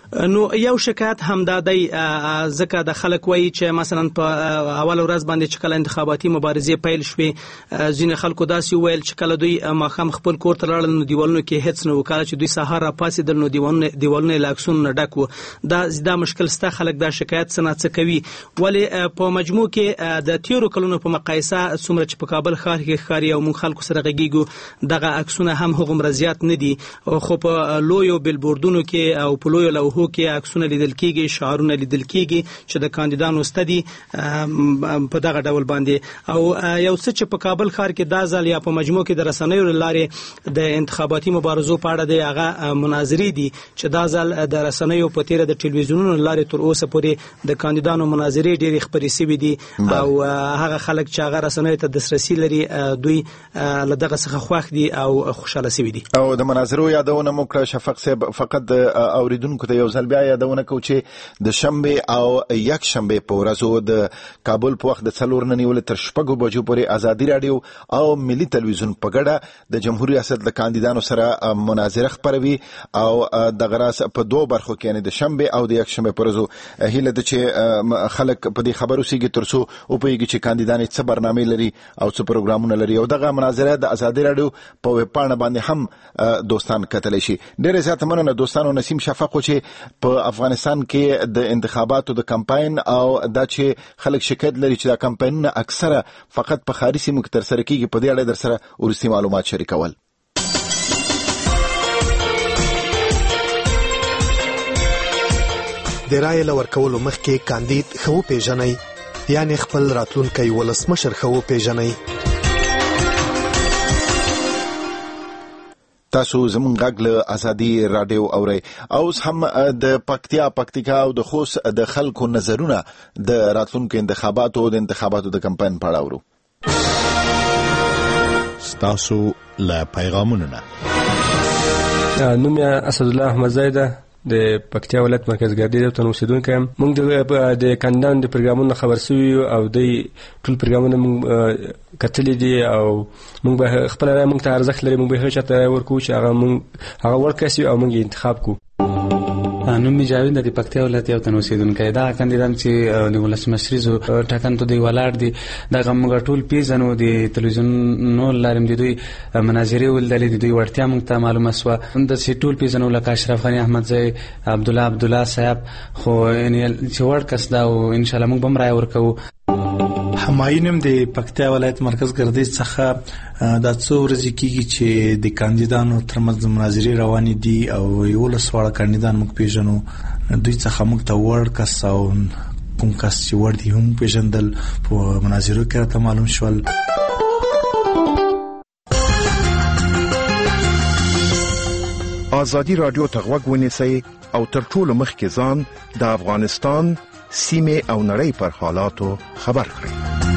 نو یو شکایت هم د دای ځکه د خلک وایي چې مثلا په اول ورځ باندې چې کله انتخاباتي مبارزې پیل شوې ځینې خلکو داسې ویل چې کله دوی ماښام خپل کور ته لاړل نو دیوالونو کې هیڅ نه وکړه چې دوی سهار را پاسېدل نو دیوالونه دیوالونه له عکسونو نه ډک وو. دا دا مشکل ستا خلک دا شکایت څه نه څه کوي ولې په مجموع کې د تیرو کلونو په مقایسه څومره چې په کابل ښار کې ښکاري او موږ خلکو سره غږیږو دغه عکسونه هم هغومره زیات نه دي خو په لویو بیلبوردونو کې او په لویو لوحو کې عکسونه لیدل کېږي شعارونه لیدل کېږي چې د کاندیدانو ستدي په دغه ډول باندې او یو څه چې په کابل ښار کې دا ځل یا په مجموع کې د رسنیو لارې د انتخاباتي مبارزو په اړه د هغه مناظرې دي چې دا ځل د رسنیو په تیره د ټلویزیونونو لارې تر اوسه پورې د کاندیدانو مناظرې ډېرې خپرې شوې دي او هغه خلک چې هغه رسنیو ته دسترسي لري دوی له دغه څخه خوښ دي او خوشحاله شوي دي.
او د مناظرو یادونه مو کړه شفق صاحب فقط د اوریدونکو ته یو ځل بیا یادونه کوو چې د شنبه او یک شنبه په ورځو د کابل په وخت د څلور نه نیولې تر شپږو بجو پورې ازادي رادیو او ملي تلویزیون په ګډه د جمهوریت ریاست د کاندیدانو سره مناظره خپروي او د غراس په دوه برخو کې یعنی د شنبه او د یک شنبه په ورځو هیله ده چې خلک په دې خبرو سیږي ترڅو او پیږي چې کاندیدان څه برنامه لري او څه پروګرامونه لري او دغه مناظره د ازادي رادیو په ویب پاڼه باندې هم دوستان کتلی شي. ډېر زیات مننه دوستانو. نسیم شفق چې په افغانستان کې د انتخاباتو د کمپاین او دا چې خلک شکایت لري چې دا کمپاینونه اکثره فقط په خارجي سیمو کې ترسره کیږي په دې اړه در سره ورستی معلومات شریکول.
د رایې له ورکولو مخکې کاندید ښه وپېژنئ یعنې خپل راتلونکی ولسمشر ښه وپېژنئ.
تاسو زمون غږ له ازادي رادیو اورئ. اوس هم د پکتیا پکتیکا او د خوست د خلکو نظرونه د راتلونکو انتخاباتو د انتخاباتو د کمپاین په اړه اورو.
تاسو له پیغامونو نه
نوم یې اسدالله احمد زیده د پکتیا ولایت مرکز ګردی د تنو اوسیدونکی یم. موږ د کاندیدانو د پروګرامونو خبر سوي او د ټول پروګرامونه موږ کتلي دي او موږ به خپل رای موږ ته ارزښت لري موږ به هغه چاته رای ورکوو چې هغه موږ هغه ورکړي او موږ یې انتخاب کوو.
نوم می جاوید د پکتیا ولایت یو تنو اوسیدونکی دا کاندیدان چې د ولسمشریزو ټاکنو دی ولاړ دي دغه موږ ټول پیژنو د تلویزیونونو لارم دي دوی مناظرې ولدلې دي دوی ورتیا موږ ته معلومه سوه د سی ټول پیژنو لکه اشرف غنی احمدزی عبد الله عبد الله صاحب خو ان چې ورډ کس دا او ان شاء الله موږ بم رای ورکو.
هماینم د پکتیا ولایت مرکز ګردی څخه دا څو ورځې کېږي چې د کاندیدانو ترمنځ مناظرې روانې دي او یولس واړه کاندیدان موږ پیژنو دوی څخه موږ ته وړ کس او کوم کس چې وړ دي هم پیژندل په مناظرو کې راته معلوم شول.
ازادي رادیو ته غوږ ونیسئ او تر ټولو مخکې ځان د افغانستان سیمه او نړۍ پر حالاتو خبر کړئ.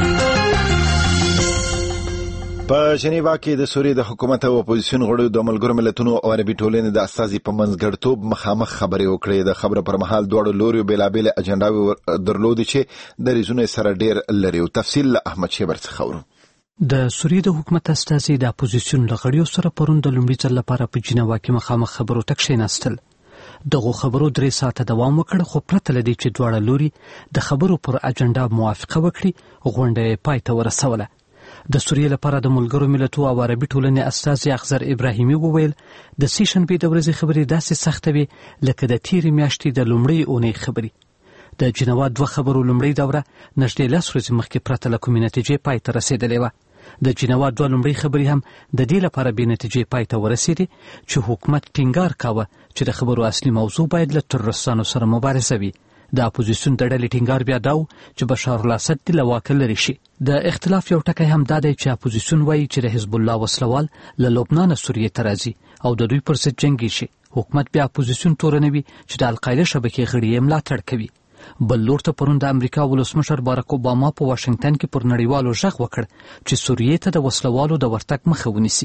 په جنیوا کې د سوریې د حکومت او اپوزیسیون غړو د ملګرو ملتونو او عربي ټولنې د استازي په منځګړیتوب مخامخ خبرې وکړې. د خبرو پر مهال دواړو لوريو بېلابېل اجنډاوې درلودې چې د ریزونو سره ډېر لري او تفصیل له احمد شیبر څخه ورو.
د سوریې د حکومت استازي د اپوزیسیون لغړیو سره پرون د لومړي ځل لپاره په جنیوا کې مخامخ خبرو ته کښېناستل. دغه خبرو درې ساعته دوام وکړ خو پرته لدی چې دواړه لوري د خبرو پر اجنډا موافقه وکړي غونډه پای ته ورسوله. د سوریې لپاره د ملګرو ملتونو او عربي ټولنې استازي اخضر ابراهیمي وویل د سې شنبې د ورځې خبرې داسې سخته وي لکه د تیرې میاشتې د لومړۍ اونۍ خبرې. د جنیوا دوه خبرو لومړۍ دوره نږدې لس ورځې مخکې پرته له کومې نتیجې پای ته رسېدلې وه. د جنیوا دوه لومړۍ خبرې هم د دې لپاره بې نتیجې پای ته ورسېدې چې حکومت ټینګار کاوه چې د خبرو اصلي موضوع باید له تروریستانو سره مبارزه وي. د اپوزیسیون د ډلې ټینګار بیا دا و چې بشار الاسد دې له واکه لرې شي. د اختلاف یو ټکی هم دا دی چې اپوزیسیون وایي چې د حزب الله وسلوال له لبنان سوریې ته راځي او د دوی پر ضد جنګېږي. حکومت بیا اپوزیسیون تورنوي چې د القاعده شبکې غړي یې ملاتړ کوي. بل لور ته پرون د امریکا ولسمشر بارک اوباما په واشنگټن کې پر نړیوالو غږ وکړ چې سوریې ته د وسلوالو د ورتګ مخه ونیسي.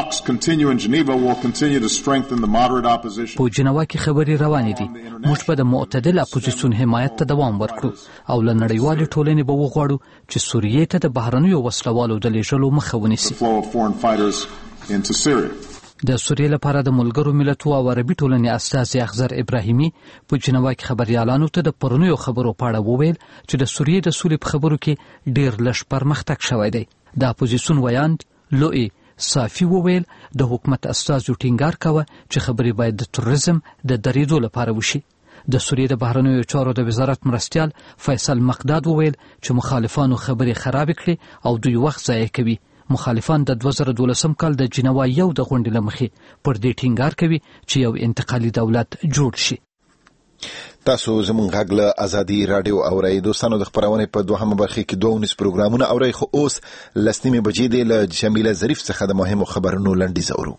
په جنیوا کې خبرې روانې دي. موږ به د معتدل اپوزیسیون حمایت ته دوام ورکړو او له نړیوالې ټولنې به وغواړو چې سوریې ته د بهرنیو وسلوالو د لیږلو مخه ونیسي. د سوریې لپاره د ملګرو ملتونو او عربي ټولنې استازي اخضر ابراهیمي په جنیوا کې خبريالانو ته د پرونیو خبرو په اړه وویل چې د سوریې د سولې په خبرو کې ډېر لږ پرمختګ شوی دی. د اپوزیسیون ویاند لوی صافي وویل د حکومت استازو ټینګار کاوه چې خبرې باید د تروریزم د درېدو لپاره وشي. د سوریې د بهرنیو چارو د وزارت مرستیال فیصل مقداد وویل چې مخالفانو خبرې خراب کړي او دوی وخت ضایع کوي. مخالفان د دوه زره دولسم کال د جنیوا یو د غونډې لمخې پر دې ټینګار کوي چې یو انتقالي دولت جوړ شي.
تاسو زموږ غږ له ازادي رادیو اورئ. دوستانو د خبرونې په دوهمه برخه کې دوه ونیس پروګرامونه اورئ، خو اوس لسنیمه بجې دی له جمیله ظریف څخه د مهمو خبرونو لنډیز اورو.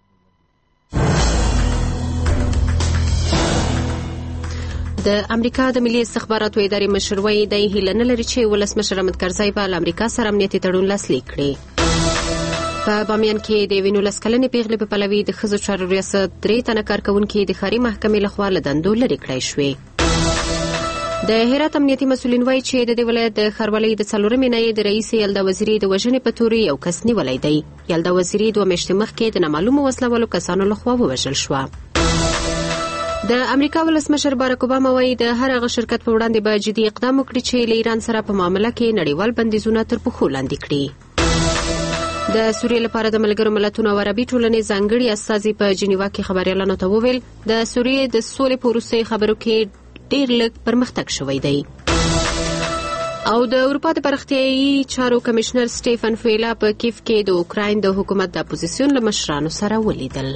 د امریکا د ملي استخباراتو ادارې مشر وایي د هیله نه لري چې ولسمشر حامد کرزی به له امریکا سره امنیتي تړون لاسلیک کړي. په بامیان کې د نولس کلنې پیغلې په پلوي د ښځو چارو ریاست درې تنه کارکونکي د ښاري محکمې لخوا له دندو لرې کړای شوې. د هرات امنیتي مسؤلین وایي چې د دې ولایت د ښاروالۍ د څلورمې نایې د رئیس یلدا وزیري د وژنې په تورې یو کس نیولی دی. یلدا وزیري دوه میاشتې مخکې د نامعلومو وسلوالو کسانو لخوا ووژل شوه. د امریکا ولسمشر باراک اوباما وایي د هر هغه شرکت په وړاندې به جدي اقدام وکړي چې له ایران سره په معامله کې نړیوال بندیزونه تر پښو لاندې کړي. د سوریې لپاره د ملګرو ملتونو او عربي ټولنې ځانګړي استازي په جنیوا کې خبريالانو ته وویل د سوریې د سولې په وروستیو خبرو کې ډېر لږ پرمختګ شوی دی. او د اروپا د پراختیایي چارو کمشنر سټیفن فیلا په کیف کې د اوکراین د حکومت د اپوزیسیون له مشرانو سره ولیدل.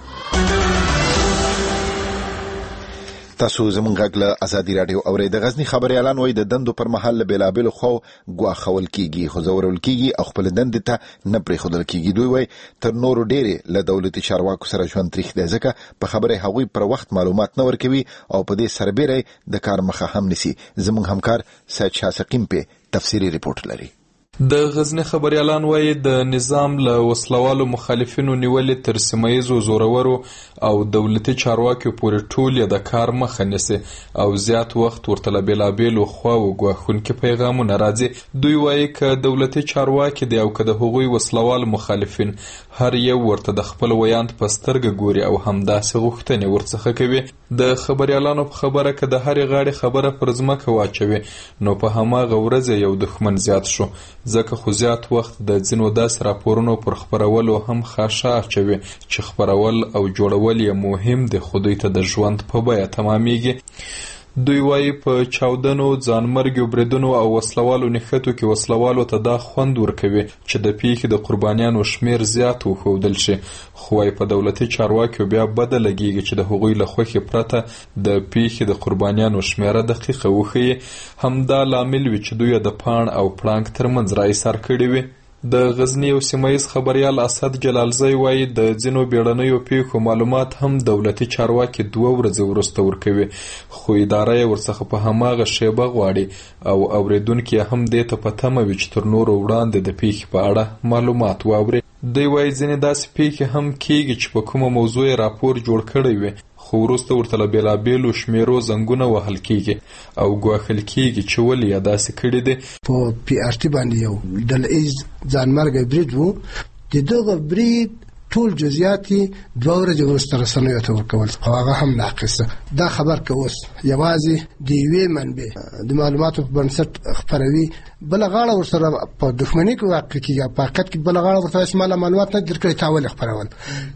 تاسو زموږ غږ له ازادي رادیو اورئ. د غزنی خبريالان وایي د دندو پر مهال بلابل خو غواخول کیږي، خو زورول کیږي او خپل دند ته نه پرېښودل کیږي. دوی وایي تر نورو ډېرې له دولتي چارواکو سره ژوند تریخ دی، ځکه په خبره هغوی پر وخت معلومات نه ورکوي او په دې سربېره د کار مخه هم نیسي. زموږ همکار سید شاه سقیم په تفصیلي ریپورت لري.
د غزنی خبريالان وایي د نظام له وسلوالو مخالفینو نیولې تر سیمایزو زورورو او دولتي چارواکو پورې ټول د کار مخه نیسي او زیات وخت ورته له بېلابېلو خواو ګواښونکي پیغامونه راځي. دوی وایي که دولتي چارواکي دی او که د هغوی وسلوال مخالفین هر یو ورته د خپل ویاند په سترګه ګوري او همداسې غوښتنې ورڅخه کوي. د خبريالانو په خبره که د هرې غاړې خبره پر ځمکه واچوي نو په هماغه ورځ یو دښمن زیات شو، ځکه خو زیات وخت د ځینو داسې راپورونو پر خپرولو هم خاشه اچوي چې خپرول او جوړول یې مهم دي، خو دوی ته د ژوند په بیه تمامیږي. دوی وایي په چاودنو، ځانمرګیو بریدونو او وسلوالو نښتو کې وسلوالو ته دا خوند ورکوي چې د پیښې د قربانیانو شمیر زیات وښودل شي، خو وايي په دولتي چارواکیو بیا بده لګیږي چې د هغوی له خوښې پرته د پیښې د قربانیانو شمیره دقیقه وښیي. همدا لامل وي چې دوی د پاڼ او پړانګ ترمنځ راایسار کړي وي. د غزنی او سیمایز خبريال اسد جلالزی وایي د ځینو بیړنیو پیښو معلومات هم دولتي چارواکي دوه ورځې وروسته ورکوي، خو اداره یې ورڅخه په هماغه شیبه غواړي او اوریدونکي هم دې ته په تمه وي چې تر نورو وړاندې د پیښې په اړه معلومات واوري. دوی وایي ځینې داسې پیښې هم کیږي چې په کومه موضوع راپور جوړ کړی وي، خو وروسته ورته له بېلابېلو شمیرو زنګونه وهل کیږي او ګواښل کیږي چې ولې یې داسې کړي دي.
په پی آر ټي باندې یو ډله ایز ځانمرګی برید و، د دغه برید ټول جزئیات دوه ورځې وروسته رسنیو ته ورکول او هغه هم ناقص ده. دا خبر که اوس یوازې د یوې منبع د معلوماتو په بنسټ خپروي، بله غاړه ورسره په دښمني کې واقع کېږي، په حقیقت کې بله غاړه ورته وایي ما معلومات نه درکړی تا ولې خپرول.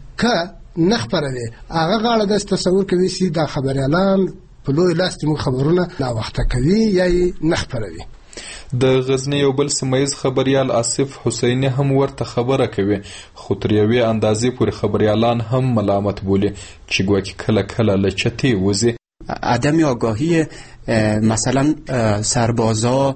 که نه خبروي هغه غاړه داسې تصور کوي چې دا خبريالان په لوی لاس موږ خبرونه ناوخته کوي یا یې نه خپروي.
د غزنی یو بل سیمایز خبريال آصف حسینی هم ورته خبره کوي، خو تر یوې اندازې پورې خبريالان هم ملامت بولي چې ګواکې کله کله له چتې وځي.
عدم آگاهی مثلا سربازا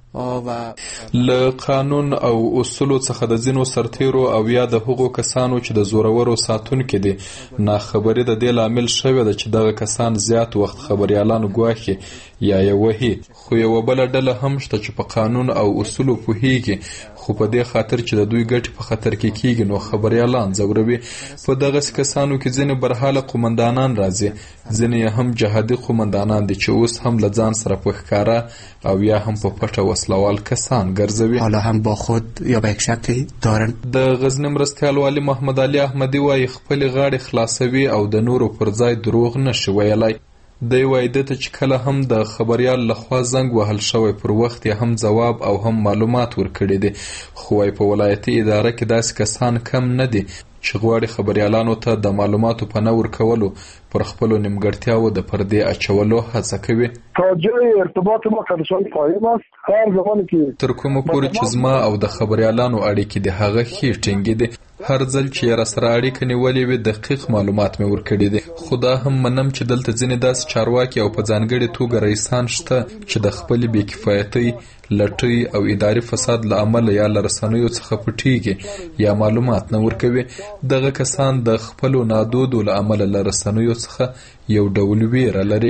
له قانون او اصولو څخه د ځینو سرتیرو او یا د هغو کسانو چې د زورورو ساتونکي دي ناخبري د دې لامل شوې ده چې دغه کسان زیات وخت خبريالان ګواښي یا یې وهي. خو یوه بله ډله هم شته چې په قانون او اصولو پوهیږي خو په دې خاطر چې د دوی ګټې په خطر کې کیږي نو خبريالان ځوروي. په دغه کسانو کې ځینې برحاله قومندانان راځي، ځینې هم جهادي قومندانان دي چې اوس هم له ځان سره په ښکاره او یا هم په پټه وسلوال کسان ګرځوي.
حالا هم با خود یا به یک شکلی دارن.
د غزنی مرستیال والی محمد علي احمدي وايي خپل غاړې خلاصوي او د نورو پر ځای دروغ نشي ویلای. دی وایي دته چې کله هم د خبريال لخوا زنګ وهل شوی پر وخت یې هم ځواب او هم معلومات ورکړي دي. خو وايي په ولایتي اداره کې داسې کسان کم نه دي چې غواړي خبريالانو ته د معلوماتو په نه ورکولو پر خپلو نیمګړتیاوو د پردې اچولو هڅه کوي.
توجه ارتباط ما کارشان قایم است هر زمانی که
تر کومه پورې چې زما او د خبريالانو اړیکې د هغه ښې ټینګې دي، هر ځل چې را سره اړیکه نیولې وي دقیق معلومات مې ورکړي دي. خو دا هم منم چې دلته ځینې داسې چارواکي او په ځانګړې توګه رئیسان شته چې د خپلې بې کفایتۍ، لټۍ او اداري فساد له امله یا له رسنیو څخه پټیږي یا معلومات نه ورکوي. دغه کسان د خپلو نادودو له امله له رسنیو څخه یو ډول ویره لري.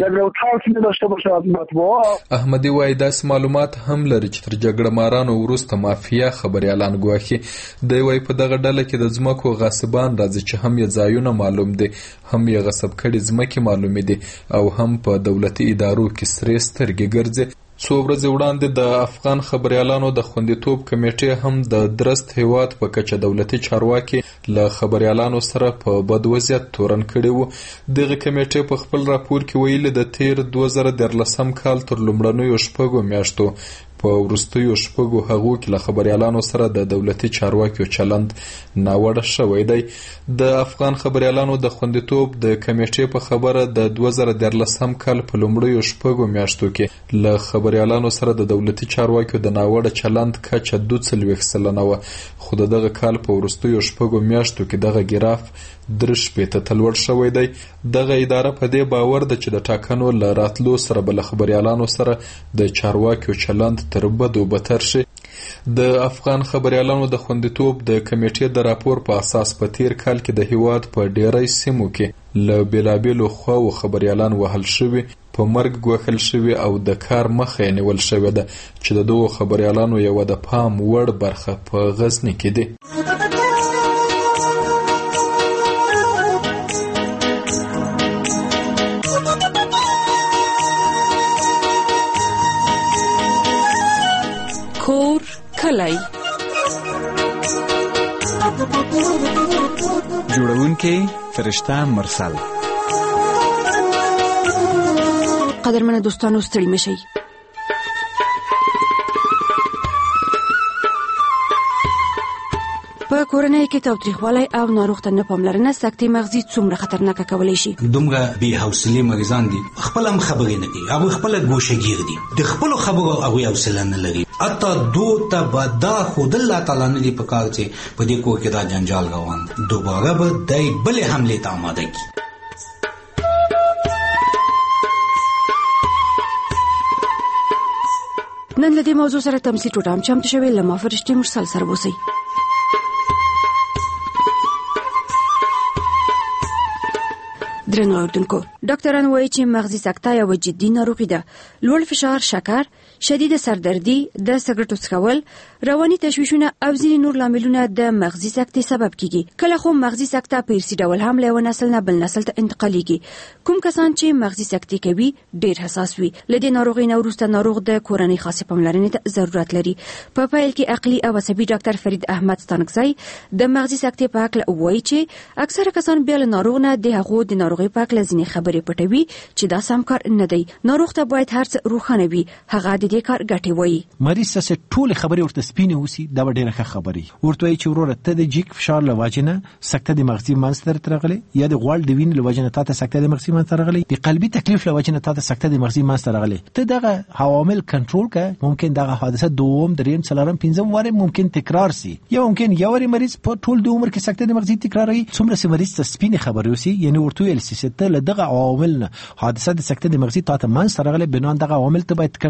احمدي وایي داسې معلومات هم لري چې تر جګړه مارانو وروسته مافیا خبريالان ګواښي. دی وایي په دغه ډله کې د ځمکو غاصبان راځي چې هم یې ځایونه معلوم دي، هم یې غصب کړي ځمکې معلومې دي او هم په دولتي ادارو کې سرې سترګې ګرځي. څو ورځې وړاندې د افغان خبريالانو د خوندیتوب کمیټې هم د درست هیواد په کچه دولتي چارواکي له خبريالانو سره په بد وضعیت تورن کړي وو. دغه کمیټې په خپل راپور کې ویلي د تیر دوه زره دیارلسم کال تر لومړنیو شپږو میاشتو په وروستیو شپږو هغو کې له خبريالانو سره د دولتي چارواکیو چلند ناوړه شوی دی. د افغان خبريالانو د خوندیتوب د کمیټې په خبره د دوه زره دیارلسم کال په لومړیو شپږو میاشتو کې له خبريالانو سره د دولتي چارواکیو د ناوړه چلند کچه دوه څلوېښت سلنه وه، خو د دغه کال په وروستیو شپږو میاشتو کې دغه ګراف درې شپېته ته لوړ شوی دی. دغه اداره په دې باور ده چې د ټاکنو له راتلو سره به له خبريالانو سره د چارواکیو چلند تر بدو بدتر شي. د افغان خبريالانو د خوندیتوب د کمیټې د راپور په اساس په تیر کال کې د هیواد په ډیری سیمو کې له بیلابیلو خواو خبريالان وهل شوي، په مرګ ګوښل شوي او د کار مخه نیول شوې ده چې د دغو خبريالانو یوه د پام وړ برخه په غزني کې ده.
کور کلی
جوړونکې فرشته مرسل.
قدرمنه دوستانو ستړي مشئ. په کورنۍ کې تاوتریخوالی او ناروغ ته نه پاملرنه سکتې مغزي څومره خطرناکه کولی شي.
دومره بې حوصلې مریضان دي خپل هم خبرې نه کوي، هغوی خپله ګوشهګیر دي، د خپلو خبرو هغوی حوصله نه لري. حتی دو ته به دا ښودل الله تعالی نه دي په کار چې په دې کور کې دا جنجال روان دی، دوباره به دی بلې حملې ته آماده کړي.
نن له دې موضوع سره تمثیل ټوټه هم چمتو شوې، له ما فرشتې مرسل سره اوسئ. درنو اوردونکو، ډاکټران وایي چې مغزي سکته یوه جدي ناروغي ده. لوړ فشار، شکر، شدید سردردي، د سګرټو څښل، رواني تشویشونه او ځینې نور لاملونه د مغزي سکتې سبب کیږي. کله خو مغزي سکته په ارثي ډول هم له یو نسل نه بل نسل ته انتقالیږي. کوم کسان چې مغزي سکتې کوي ډېر حساس وي. له دې ناروغۍ نه وروسته ناروغ د کورنۍ خاصې پاملرنې ته ضرورت لري. په پیل کې عقلي او عصبي ډاکټر فرید احمد ستانکزی د مغزي سکتې په اړه وایي چې اکثره کسان بیا له ناروغ نه د هغو د ناروغۍ په اړه ځینې خبرې پټوي چې دا سم کار نه دی. ناروغ ته باید هر څه روښانه وي. هغه د دې کار ګټې وایي.
مریض څه ټول خبرې ورته سپینې وسی دا ډېره ښه خبرې ورته وایي چې وروره ته د جګ فشار له وجې نه سکته د مغزي منځ ته راغلی، یا د غوړ د وینې له وجې نه تاته سکته د مغزي منځ ته راغلی، د قلبي تکلیف له وجې نه تاته سکته د مغزي منځ ته راغلی. ته دغه عوامل کنټرول کړه، ممکن دغه حادثه دوم، دریم، څلورم، پنځم واره ممکن تکرار سي، یا ممکن یو واری مریض په ټول د عمر کې سکته د مغزي تکراري. څومره چې مریض ته سپینې خبرې وسی، یعنی ورته ویل چې ته له دغه عوامل نه حادثه د سکته د مغزي تاته منځ ته راغلی، بنان دغه عوامل ته باید کنټرول کړي.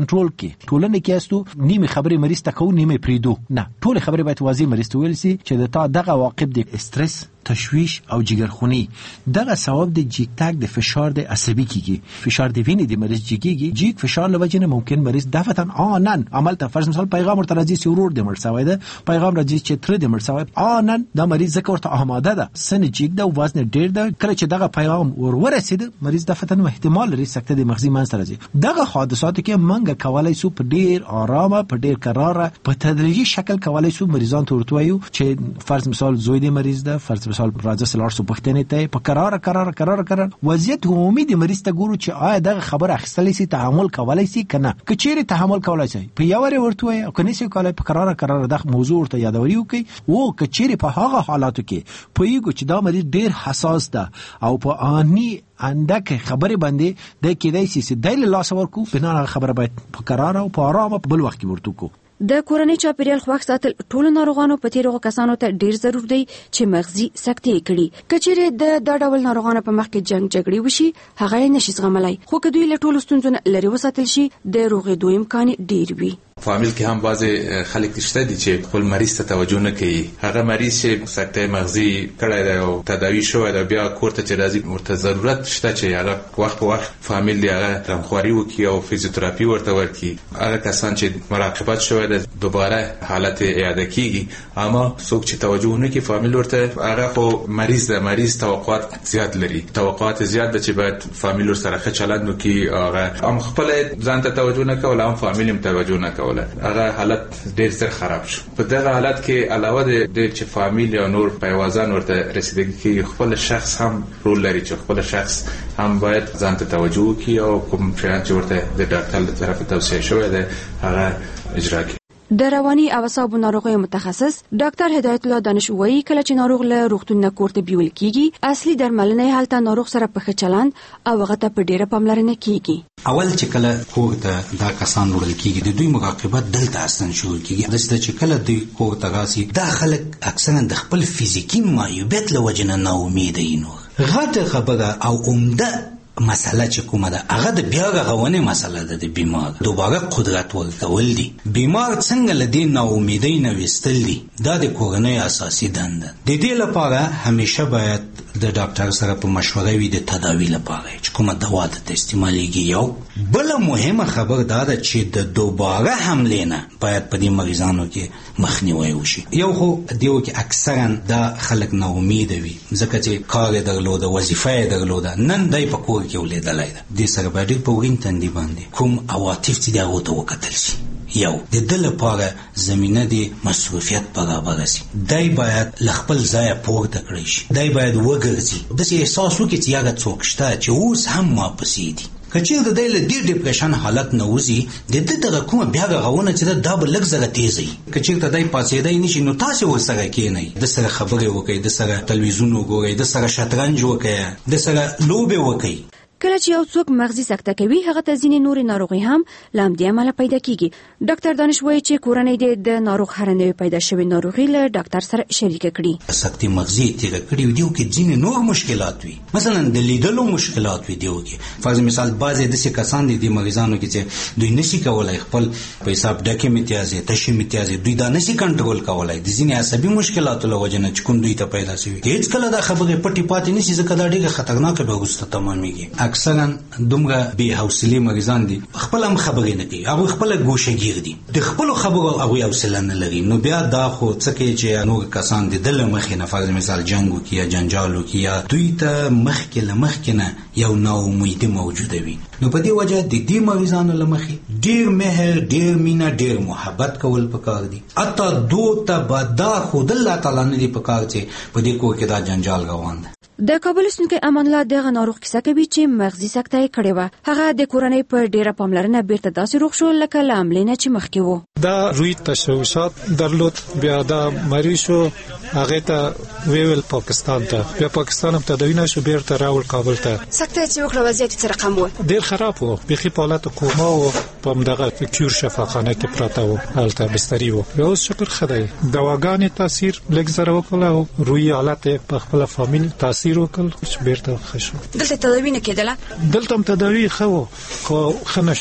کې ټولنه کې استو نیمه خبرې مریض ته کو نیمه پریدو نه ټول خبرې باید واضح مریض ته ویل سي چې د تا دغه عواقب د استرس تشویش او جګرخونی دغه سبب د جیک تاک د فشار د عصبي کیږي فشار د وینې د مریض جګیږي جیک فشار لوجنه ممکن مریض دفتن آنن عمل ته فرض مثال پیغام ورته راځي چې ورور د مړ شوی ده پیغام راځي چې تر د مړ شوی آنن دا مریض ذکر ته آماده ده سن جیک ده وزن ډیر ده کله چې دغه پیغام ور ورسید مریض دفتن احتمال لري سکته د مغزي منځ راځي دغه حادثات کې منګه کولای سو په ډیر آرامه په ډیر قراره په تدریجي شکل کولای سو مریضان ته ورتوایو چې فرض مثال زوی د مریض ده فرض مثال راځي سلار سو پښتنې ته په قراره قراره قراره قراره وضعیت عمومي د مریض ته ګورو چې آیا دغه خبر اخیستلی سي تحمل کولای سي کنه کچېری تحمل کولای سي په یو ور ورتوي او کني سي کولای په قراره قراره د موضوع ته یادوري وکي او کچېری په هغه حالاتو کې په یو چې دا مریض ډیر حساس ده او په اني اندک خبره باندې د کېدای سي د لاس ورکو بنا خبره باید په قراره او په آرامه په بل وخت کې ورتو کو
د کورنۍ چاپیریال خوښ ساتل ټولو ناروغانو په تیرو کسانو ته ډیر ضرور دی چې مغزي سکتې کړي کچېره د دا ډول ناروغانو په مخ کې جنگ جګړې وشي هغه نشي زغملای خو که دوی له ټولو ستونزو لري وساتل شي د روغېدو امکان ډیر وي
فامیل کې هم بعضی خلک شته دي چې خپل مریض ته توجه نه کوي هغه مریض چې سکته مغزي کړی دی او تداوی شوی دی بیا کور ته چې راځي ورته ضرورت شته چې هغه وخت په وخت فامیل دی هغه غمخواري وکړي او فزیوتراپي ورته ورکړي هغه کسان چې مراقبت شوی دی دوباره حالت اعاده کیږي اما څوک چې توجه نه کوي فامیل ورته هغه خو مریض دی مریض توقعات زیات لري توقعات زیات د چې باید فامیل سره ښه چلند وکړي هغه هم خپل ځان ته توجه نه کوي هم فامیل هم توجه نه کوي هغه حالت ډیر زر خراب شو په دغه حالت کې علاوه د چې فامیل او نور پیوازان ورته رسیدګي کې خپل شخص هم رول لري چې خپل شخص هم باید ځان ته توجه وکړي او کوم شیان چې ورته د ډاکټر له طرفه توصیه شوی دی هغه اجرا کړي
د رواني او اعصابو ناروغیو متخصص ډاکټر هدایت الله دانش وایي کله چې ناروغ له روغتون نه کور ته بیول کیږي اصلي درملنه هلته ناروغ سره په ښه چلند او هغه ته په ډیره پاملرنه کیږي
اول چې کله کور ته دا کسان وړل کیږي د دوی مراقبت دلته اصلا شروع کیږي د چې کله دوی کور ته راسي دا خلک اکثرا د خپل فزیکی معیوبیت له وجې نه ناامید دي نو غټه خبره او عمده مسله چې کومه ده هغه د بیا غوونه مسله ده د بیمار دوباره قدرت ورکول دي بیمار څنګه لدی نه امیدي نه وستل دي دا د کورنۍ اساسي دنده د دې لپاره همیشه باید د ډاکټر سره په مشوره وي د تداوی لپاره چې کومه دوا د استعمالېږي یو بل مهمه خبر دا ده چې د دوباره حمله نه باید په دې مریضانو کې مخنیوي وشي یو خو دیو کې اکثرا دا خلک نه امید وي ځکه چې کار درلوده وظیفه درلوده نن دای په کور کې ولیدلای دا د سره باندې په وګین تندې باندې کوم عواطف چې دا وته وکتل شي یو د دل لپاره زمينه دی مصروفیت برابر شي دای باید لخپل ځای پورته کړی شي دای باید وګرځي د احساس وکړي چې هغه څوک شته چې اوس هم واپسې دي کچیر د دې ډیر ډیپریشن حالت نه وځي د دې دغه کومه بیا غوونه چې دا بل لږ زره تیزي کچیر ته دای پاسې دی نشي نو تاسو ورسره کې نه د سره خبرې وکړي د سره تلویزیون وګورئ د سره شطرنج وکړي د سره لوبه وکړي
کله چې یو څوک مغزي سکته کوي هغه ته ځینې نورې ناروغي هم لام دي عمله پیدا کیږي ډاکټر دانش وایي چې کورنۍ د ناروغ هرنوي پیدا شوی ناروغي له ډاکټر سره شریک کړي
سکتي مغزي تیر کړي دیو کې ځینې نور مشکلات وي مثلا د لیدلو مشکلات وي دیو کې فرض مثال بعضې د څه کسان دي د مریضانو کې چې دوی نشي کولای خپل په حساب ډکه امتیازي تشي امتیازي دوی دا نشي کنټرول کولای د ځینې عصبي مشکلات له وجې نه چې کوم دوی ته پیدا شي هیڅ کله دا خبره پټي پاتې نشي ځکه دا ډیره خطرناکه به وروسته تمامېږي اکثرا دومره بې حوصلې مریضان دي خپل هم خبرې نه کوي هغه خپل ګوشهګیر دي د خپل خبرو هغه حوصله نه لري نو بیا دا خو څه کوي چې نور کسان دي د مخې نه فرض مثال جنگ وکړي یا جنجال وکړي یا دوی ته مخکې له مخکې نه یو ناامیدي موجوده وي نو په دې وجه د دې مریضانو له مخې ډیر مهر ډیر مینا ډیر محبت کول پکار دي اته دوه ته بعد خود الله تعالی نه دی پکار چې په دې کو کې دا جنجال روان دی
د کابل ستونکي امان الله دغه ناروغ کیسه کوي چې مغزي سکته یې کړې و هغه د کورنۍ په ډیره پاملرنه بیرته داسې روغ شو لکه له حملې نه چې مخکې و
دا روی تشوشات درلود بیا دا مریض شو هغه ته ویل پاکستان ته بیا پاکستان هم تداوی نشو بیرته راول کابل ته
سکته چې وکړه وضعیت څه رقم و
ډیر خراب و بخي په حالت کوما و په دغه کیور شفاخانه کې پراته و حالت بستری و بیا اوس شکر خدای دواګانې تاثیر لږ زره وکړه او روی حالت په خپل فامیل تاثیر وکړ چې بیرته خشو
دلته تداوی نه کېدله
دلته تداوی خو خو خنه شو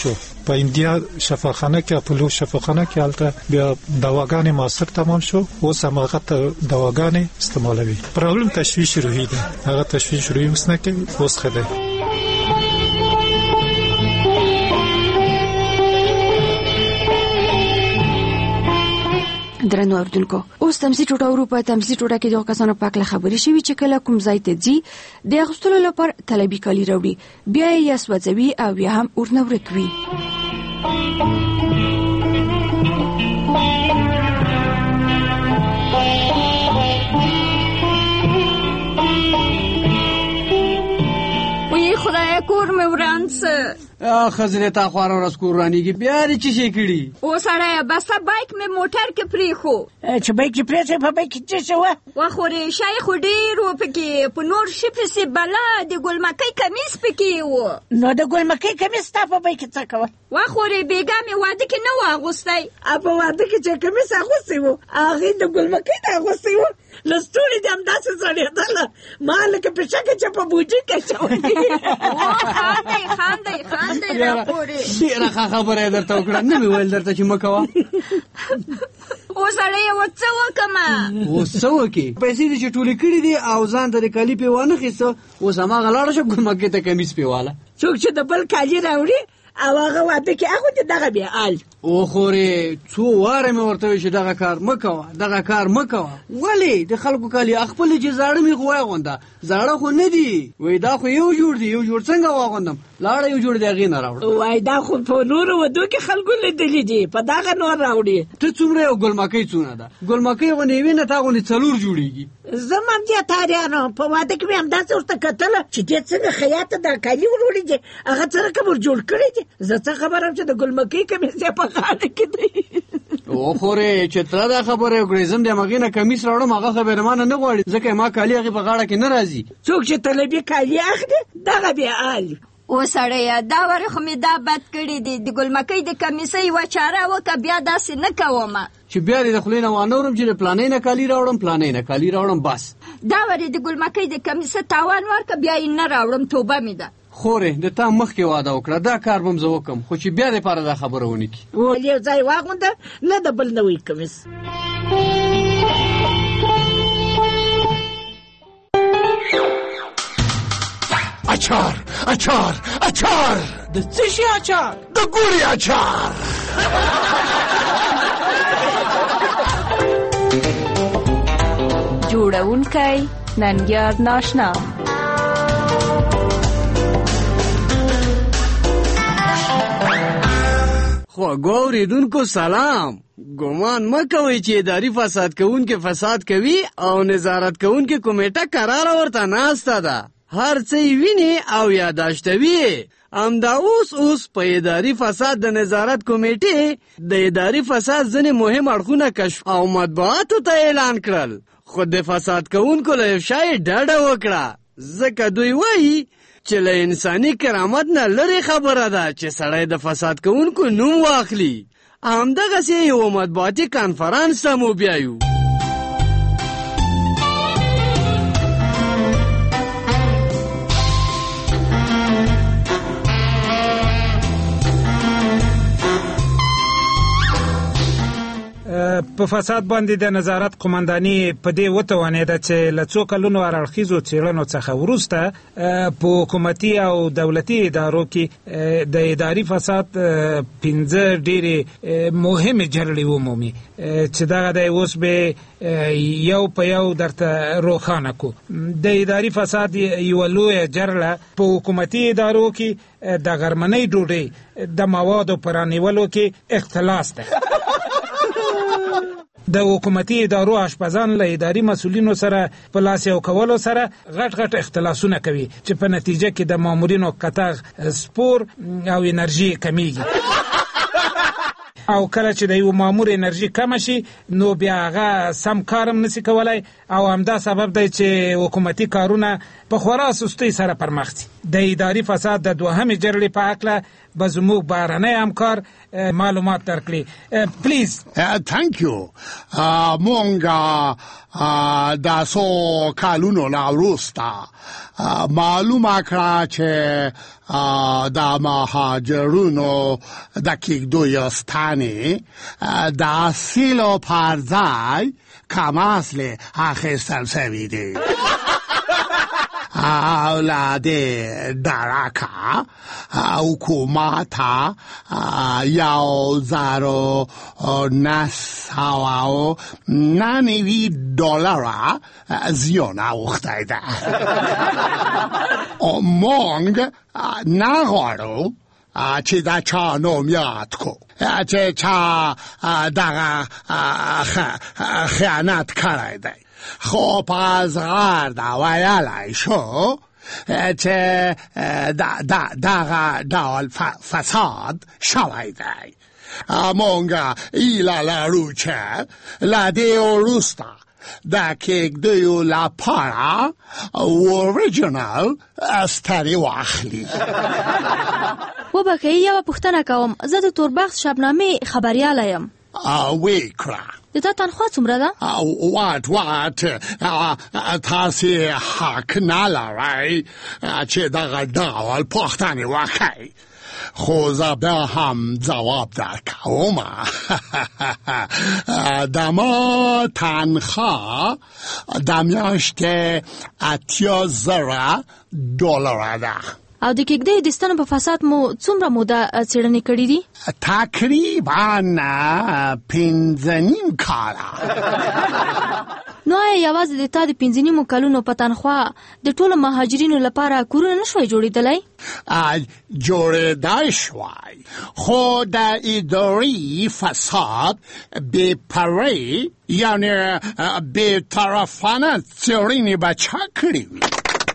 په انډیا شفاخانه کې اپولو شفاخانه کې هلته بیا دواګانې ماسک تمام شو، اوس هم هغه دواګانې استعمالوي. پرابلم تشویش روحي دی، هغه تشویش روحي اوس نه کوي، اوس ښه دی.
درنو اوردونکو، اوس تمسي ټوټه اروپا تمسي ټوټه کې د کسانو پاک له خبرې شوي چې کله کوم ځای ته ځي د اغوستلو لپاره طلبي کالي راوړي، بیا یې یا سوځوي او یا هم ورنه ورکوي.
وی خدای کور مې وران څه
خزنه تا خوار ورځ کورانیږي بیا دې چی شي کړي؟
او سړی بس بایک مې موټر کې پری خو
چې بایک کې پری څه په بایک کې څه شو
وا خوري شای خو ډیر و پکې په نور شي په بلا د ګلمکۍ کمیس پکې و.
نو د ګلمکۍ کمیس تا په بایک کې څه کوه؟
وا خوري بیګا مې واده کې نه واغوستای.
اپ واده کې چې کمیس اغوستي وو هغه د ګلمکۍ د اغوستي وو لستوري د امداسه زړېدله مالک په شکه چې په بوجي کې چوي.
خاندي خاندي خاندي را پوري
ډیره خبره درته وکړه، نه مې ویل درته چې مکوه.
او سړی و څه وکما
او څه وکي پیسې دې چې ټولې کړې دي او ځان ته د کالي په وانه خېسه اوس هماغه لاړه شو ګلمکۍ ته کمیس پیواله.
څوک چې د بل کالي راوړي او هغه واده کې هغه دغه بیا آل
او خوري څو واره مې ورته وی چې دغه کار مکوه دغه کار مکوه. ولی د خلکو کالي خپل چې زاړه می غوای غونډه زاړه خو نه دی، وای دا خو یو جوړ دی، یو جوړ څنګه واغوندم لاړه یو جوړ دی هغه نه راوړ.
وای دا خو په نور ودو کې خلکو لیدلې دي په دغه نور راوړي.
ته څومره یو ګلمکۍ څونه ده ګلمکۍ غونې وینه تا غونې څلور جوړیږي.
زمام دي تاریانو په واده کې هم داسې ورته کتل چې دې څنګه خیاط د کالي وروړي دي هغه څنګه کوم جوړ کړی دي. زه څه خبرم چې د ګلمکۍ کمیس په خاله کې دی.
او خوري چې تر دا خبره وګړي زم د مغینه کمیس راوړم هغه خبره مانه نه غواړي ځکه ما کالي هغه په غاړه کې نه راځي.
څوک چې طلبي کالي اخلي دغه بیا آل.
او سړی دا وره خو مې دا بد کړی دی د ګلمکۍ د کمیسۍ و چاره وکه بیا داسې نه کوم
چې بیا د خلینو وانورم چې پلانې نه کالي راوړم پلانې نه کالي راوړم بس.
دا وره د ګلمکۍ د کمیسه تاوان ورکه بیا یې نه راوړم توبه مې ده.
خورې د تا مخکې واده وکړه دا کار بم زه وکم خو چې بیا د پاره دا خبره ونی کی
و یو ځای واغونده نه د بل نوې کمیس.
اچار اچار اچار
د څه شي اچار؟
د ګوري اچار.
جوړونکی ننګیار ناشنا.
خو ګوریدونکو سلام. ګمان مکوئ چې اداري فساد کوونکې فساد کوي او نظارت کوونکې کمیټه قراره ورته ناسته ده، هر څه یې ویني او یاداشتوي. همدا اوس اوس په اداري فساد د نظارت کمیټې د اداري فساد ځینې مهم اړخونه کشف او مطبوعاتو ته اعلان کړل. خو د فساد کوونکو له افشا یې ډډه وکړه ځکه دوی وایي چې له انساني کرامت نه لرې خبره ده چې سړی د فساد کوونکو نوم واخلي. همدغسې یو مطبوعاتي کانفرانس ته مو بیایو.
په فساد باندې د نظارت قومنداني په دې وتوانېده چې له څو کلونو هراړخیزو څېړنو څخه وروسته په حکومتي او دولتي ادارو کې د اداري فساد پنځه ډېرې مهمې جرړې ومومي چې دغه دی اوس به یو په یو درته روښانه کو. د اداري فساد یوه لویه جرړه په حکومتي ادارو کې د غرمنۍ ډوډۍ د موادو په رانیولو کې اختلاس ده. د حکومتي ادارو اشپزان له اداري مسؤلینو سره په لاس یو کولو سره غټ غټ اختلاسونه کوي چې په نتیجه کې د مامورینو قطع سپور او انرژي کمیږي. او کله چې د یو مامور انرژي کم شي نو بیا هغه سم کارم نسی کولای او همدا سبب دی چې حکومتي کارونه په خورا سستۍ سره پرمخ ځي. د اداري فساد د دوهمې جګړې په هکله به زموږ بهرنی همکار معلومات درکړي. پلیز.
تhank you. مونږ د څو کالونو نه وروسته معلومه کړه چې د مهاجرونو د کېږدیو ستنې د اصیلو پر ځای کماصل اخیستل شوي دي. اولاد درکا حکومت یو زارو نساو ننوی دلار زیان اوخته ده. مونگ نغارو چه دا چا نومیاد کو چه چا دا خیانت کرده. خب از غرد ویلی شو چه دال فساد شویده. مونگا ایلا لروچه لده و روستا دا کېږدیو لپاره اوریجنال استری واخلي.
وبخښئ یوه پوښتنه کوم. زه د توربخت شبنامې خبریاله یم.
ویې کړه.
د تا تنخوا څومره ده؟
وات وات تاسې حق نه لرئ چې دغه ډول پوښتنې وکړئ. خو زه بیا هم ځواب درکوم. د ما تنخوا د میاشتې اتیا زره ډالره ده.
او د کېږدیو د ستنو په فساد مو څومره موده څېړنې کړي دي؟
تقریبا پنځه نیم کاله.
نو آیا یوازې د تا د پنځه نیمو کلونو په تنخوا د ټولو مهاجرینو لپاره کورونه نه شوی جوړېدلی؟
جوړېدای شوی، خو د اداري فساد بې پرې یعنې بېطرفانه څېړنې به چا کړې وي؟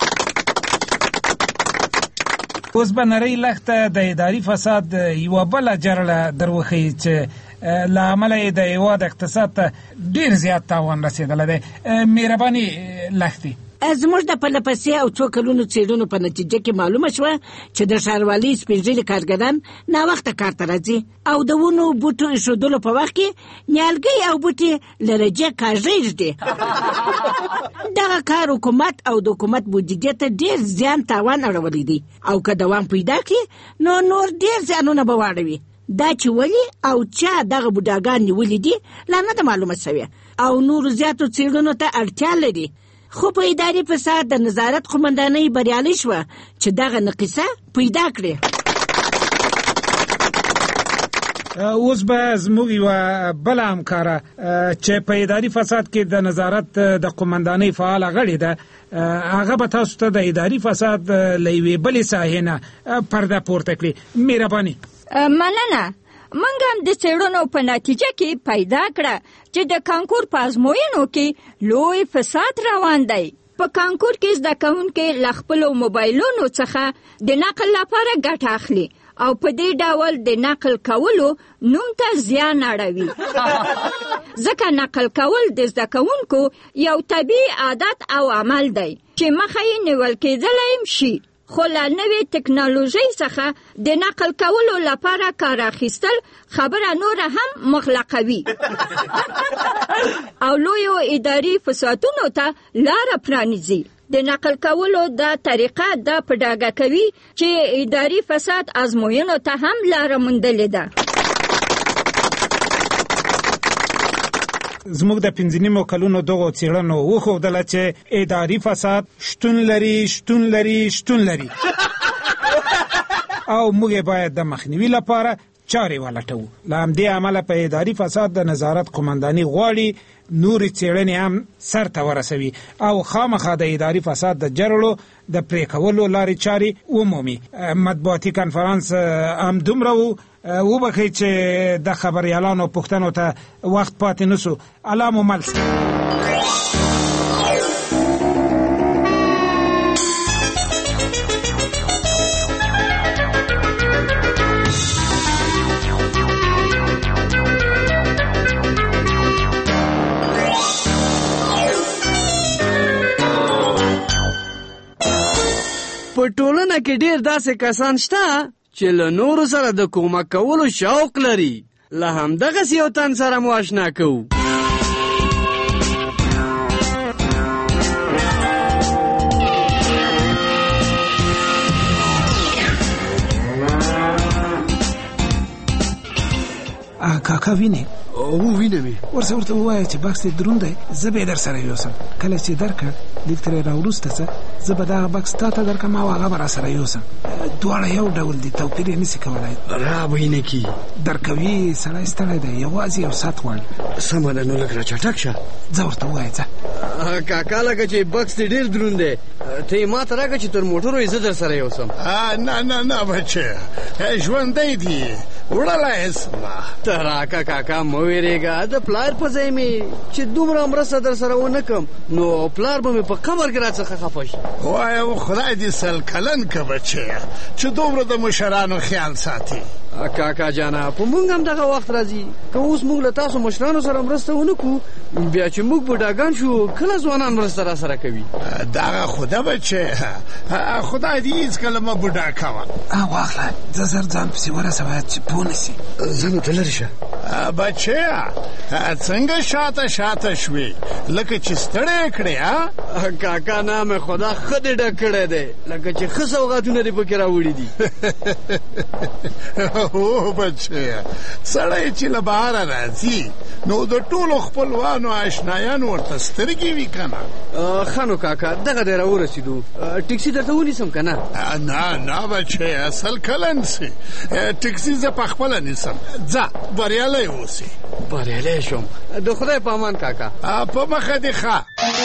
اوس به نرۍ لښته د اداري فساد یوه بله جرړه در وښیي چې له امله یې د هېواد اقتصاد ته ډېر زیات تاوان رسېدلی دی. مهرباني لښتې.
زموږ د پرله پسې او څو کلونو څېړنو په نتیجه کې معلومه شوه چې د ښاروالۍ سپین ږیري کارګران ناوخته کار ته راځي او د ونو بوټو ایښودلو په وخت کې نیالګۍ او بوټي له رجې کاږه ږدي. دغه کار حکومت او د حکومت بودیجې ته ډېر زیان تاوان اړولی دی او که دوام پیدا کړي نو نور ډېر زیانونه به واړوي. دا چې ولې او چا دغه بوډاګان نیولي دي لا نه ده معلومه شوې او نورو زیاتو څېړنو ته اړتیا لري. خو په اداري فساد د نظارت قومندانۍ بریالۍ شوه چې دغه نقیصه پیدا کړي.
اوس به زموږ یوه بله همکاره چې په اداري فساد کې د نظارت د قومندانۍ فعاله غړې ده، هغه به تاسو ته د اداري فساد له یوې بلې ساحې نه پرده پورته کړي. مهرباني.
مننه. موږ هم د څېړنو په نتیجه کې پیدا کړه چې د کانکور په ازموینو کې لوی فساد روان دی. په کانکور کې زده کوونکي له خپلو موبایلونو څخه د نقل لپاره ګټه اخلي او په دې ډول د نقل کولو نوم ته زیان اړوي. ځکه نقل کول د زده کوونکو یو طبیعي عادت او عمل دی چې مخه یې نیول کېدلی شي. خو له نوې ټکنالوژۍ څخه د نقل کولو لپاره کار اخیستل خبره نوره هم مغلقوي او لویو اداري فسادونو ته لاره پرانیزي. د نقل کولو دا طریقه دا په ډاګه کوي چې اداري فساد ازموینو ته هم لاره موندلې ده.
زموږ د پنځه نیمو کلونو دغو څېړنو وښودله چې اداري فساد شتون لري شتون لري شتون لري او موږ یې باید د مخنیوي لپاره چارې ولټوو. له همدې امله په اداري فساد د نظارت قومنداني غواړي نورې څېړنې هم سر ته ورسوي او خامخا د اداري فساد د جرړو د پرې کولو لارې چارې ومومي. مطبوعاتي کنفرانس هم دومره و. وبخئ چې د خبریالانو پوښتنو ته وخت پاتې نسو. الله مو مل شه.
په ټولنه کې ډیر داسې کسان شته چې له نورو سره د کومک کولو شوق لري. له همدغسې یو تن سره مو اشنا کوو.
کاکا ویني؟
او وینم.
ورسه ورته ووایه چې بکس دې دروند دی، زه به یې در سره یوسم. کله چې درکړ لیک ترې راوروسته څه زه به دغه بکس تا ته درکړم او هغه به را سره یوسم. دواړه یو ډول دي، توپیر یې نسي کولی.
را به یې نه کي.
درکوي سړی ستړی دی، یوازې یو ساعت غواړي.
سمه ده، نو لږ را چټک شه.
ځه ورته ووایه ځه.
کاکا لکه چې بکس دې ډېر دروند دی، ته یې ما ته راکړه چې تر موټرو یې زه در سره یوسم.
نه نه نه بچه، ژوندی دی، وړلی اسمه.
ته راکه کاکا مه ویرېږه، د پلار په ځای مې چې دومره مرسته در سره ونه کړم نو پلار به مې په قبر کې راڅخه خفه شي.
وایه خدای دې سل کلن که بچه چې دومره د مشرانو خیال ساتي.
کاکا جانا په مونږ هم دغه وخت راځي، که اوس مونږ له تاسو مشرانو سره مرسته ونه کړو بیا چې موږ بوډاګان شو کله ځوانان مرسته را سره کوي.
دغه خدا بچه، خدای دې هېڅکله مه بوډا کوه.
واخله ځه زر ځان پسې ورسوه چې پوه نه سي.
زه نو ته لرې شه.
بچه څنګه شاته شاته شوې لکه چې ستړی کړې؟
کاکا نام خدا ښه دې ډک کړی دی، لکه چې ښه سوغاتونه دې پکې راوړي دي.
او بچه سړی چې له بهره راځي نو د ټولو خپلوانو آشنایانو ورته سترګې وي که نه؟
ښه نو کاکا دغه دی راورسېدو، ټکسي درته ونیسم که نه؟
نه نه بچه اصل کلن سي، ټکسي زه پخپله نیسم. ځه بریالی اوسې.
بریالی شم، د خدای په امان کاکا.
په مخه دې ښه.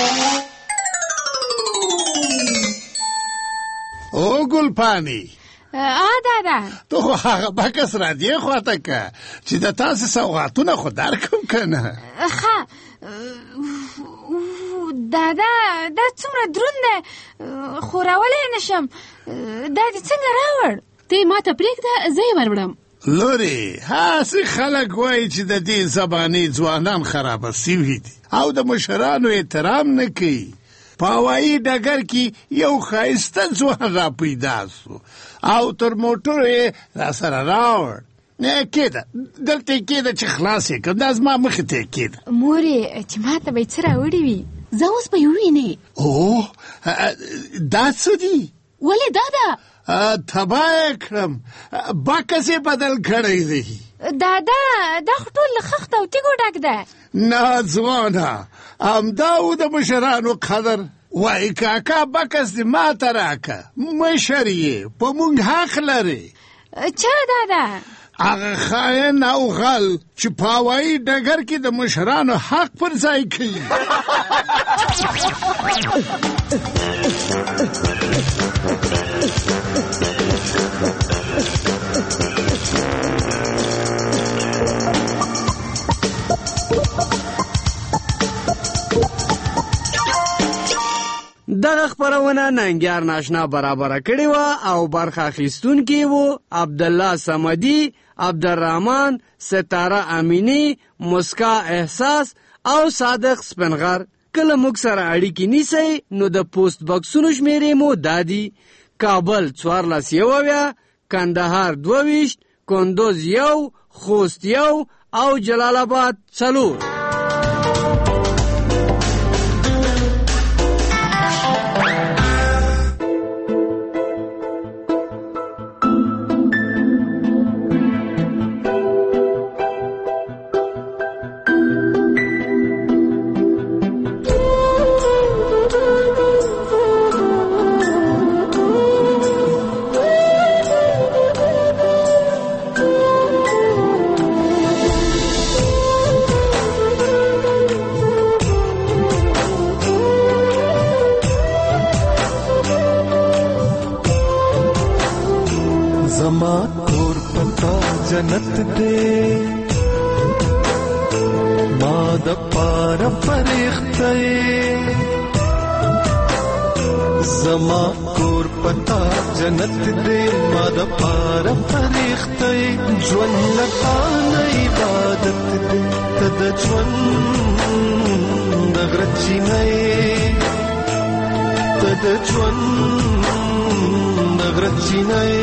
او ګلپانې
آ دادا،
تو خو هغه بکس را دې خواته که چې د تاسې سوغاتونه خو درکم که نه؟
ښه دادا دا څومره دروند دی خو راولی نه شم. دا دې څنګه راوړ؟
ته یې ما ته پرېږده زه یې وروړم.
لورې هسې خلک وایي چې د دې زبانې ځوانان خرابه سوي دي او د مشرانو احترام نه کوي. په هوایي ډګر کې یو ښایسته ځوان را پیدا سو او تر موټرو یې را سره راوړ. کېده دلته یې کېده چې خلاص یې کړم، دا زما مخې ته یې کېده.
مورې چې ما ته به یې څه راوړي وي؟
زه اوس به یې ووینې.
اوه دا څه دي؟
ولې دادا؟
تباه یې کړم، بکس یې بدل کړی دی.
دادا دا خو ټول له خښت او تیږو ډک دی.
نه ځوانه، همدا و د مشرانو قدر. وایي کاکا بکس دې ما ته راکه، مشر یې په مونږ حق لري.
چا دادا؟
هغه خاین او غل چې په هوایي ډګر کې د مشرانو حق پر ځای کوي.
دغه خپرونه ننګیار ناشنا برابره کړې وه او برخه اخیستونکي وو عبدالله صمدي، عبدالرحمن، ستاره امینی، مسکا احساس او صادق سپنغر. کله موږ سره اړیکې نیسئ نو د پوسټ بکسونو شمیرې مو دادي: کابل څوارلس یو اویا، کندهار دوه ویشت، کندوز یو، خوست یو او جلال آباد څلور.
जन्नत दे माद पार फरिश्ते जमा कोर पता जन्नत दे माद पार फरिश्ते ज्वन लता इबादत दे तद ज्वन दगरची नए तद ज्वन چینای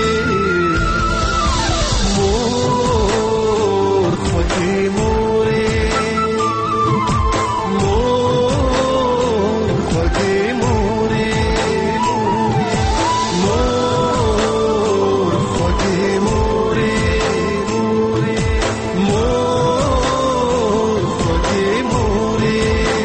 مور خوږې مورې مور خوږې مورې مور خوږې مورې مور خوږې مورې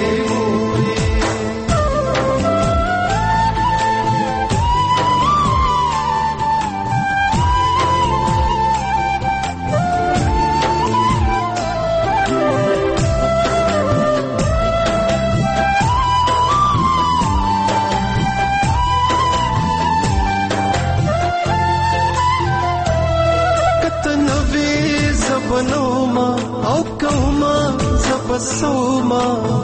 بنوما او کوما زبسوما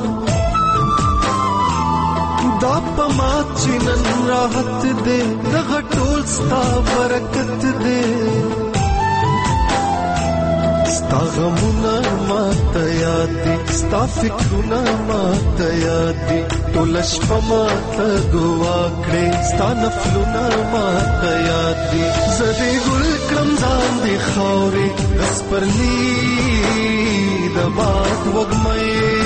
دا پما چنن راحت دے دغه ټول ستا برکت دے ستا غمونه ماته یاد دي ستا فکرونه ماته یاد دي ټول شپه ماته ګوا کړې ستا نفلونه ماته یاد دي زه دې ګل کړم ځان دې خاورې د سپرلي د باد وږمې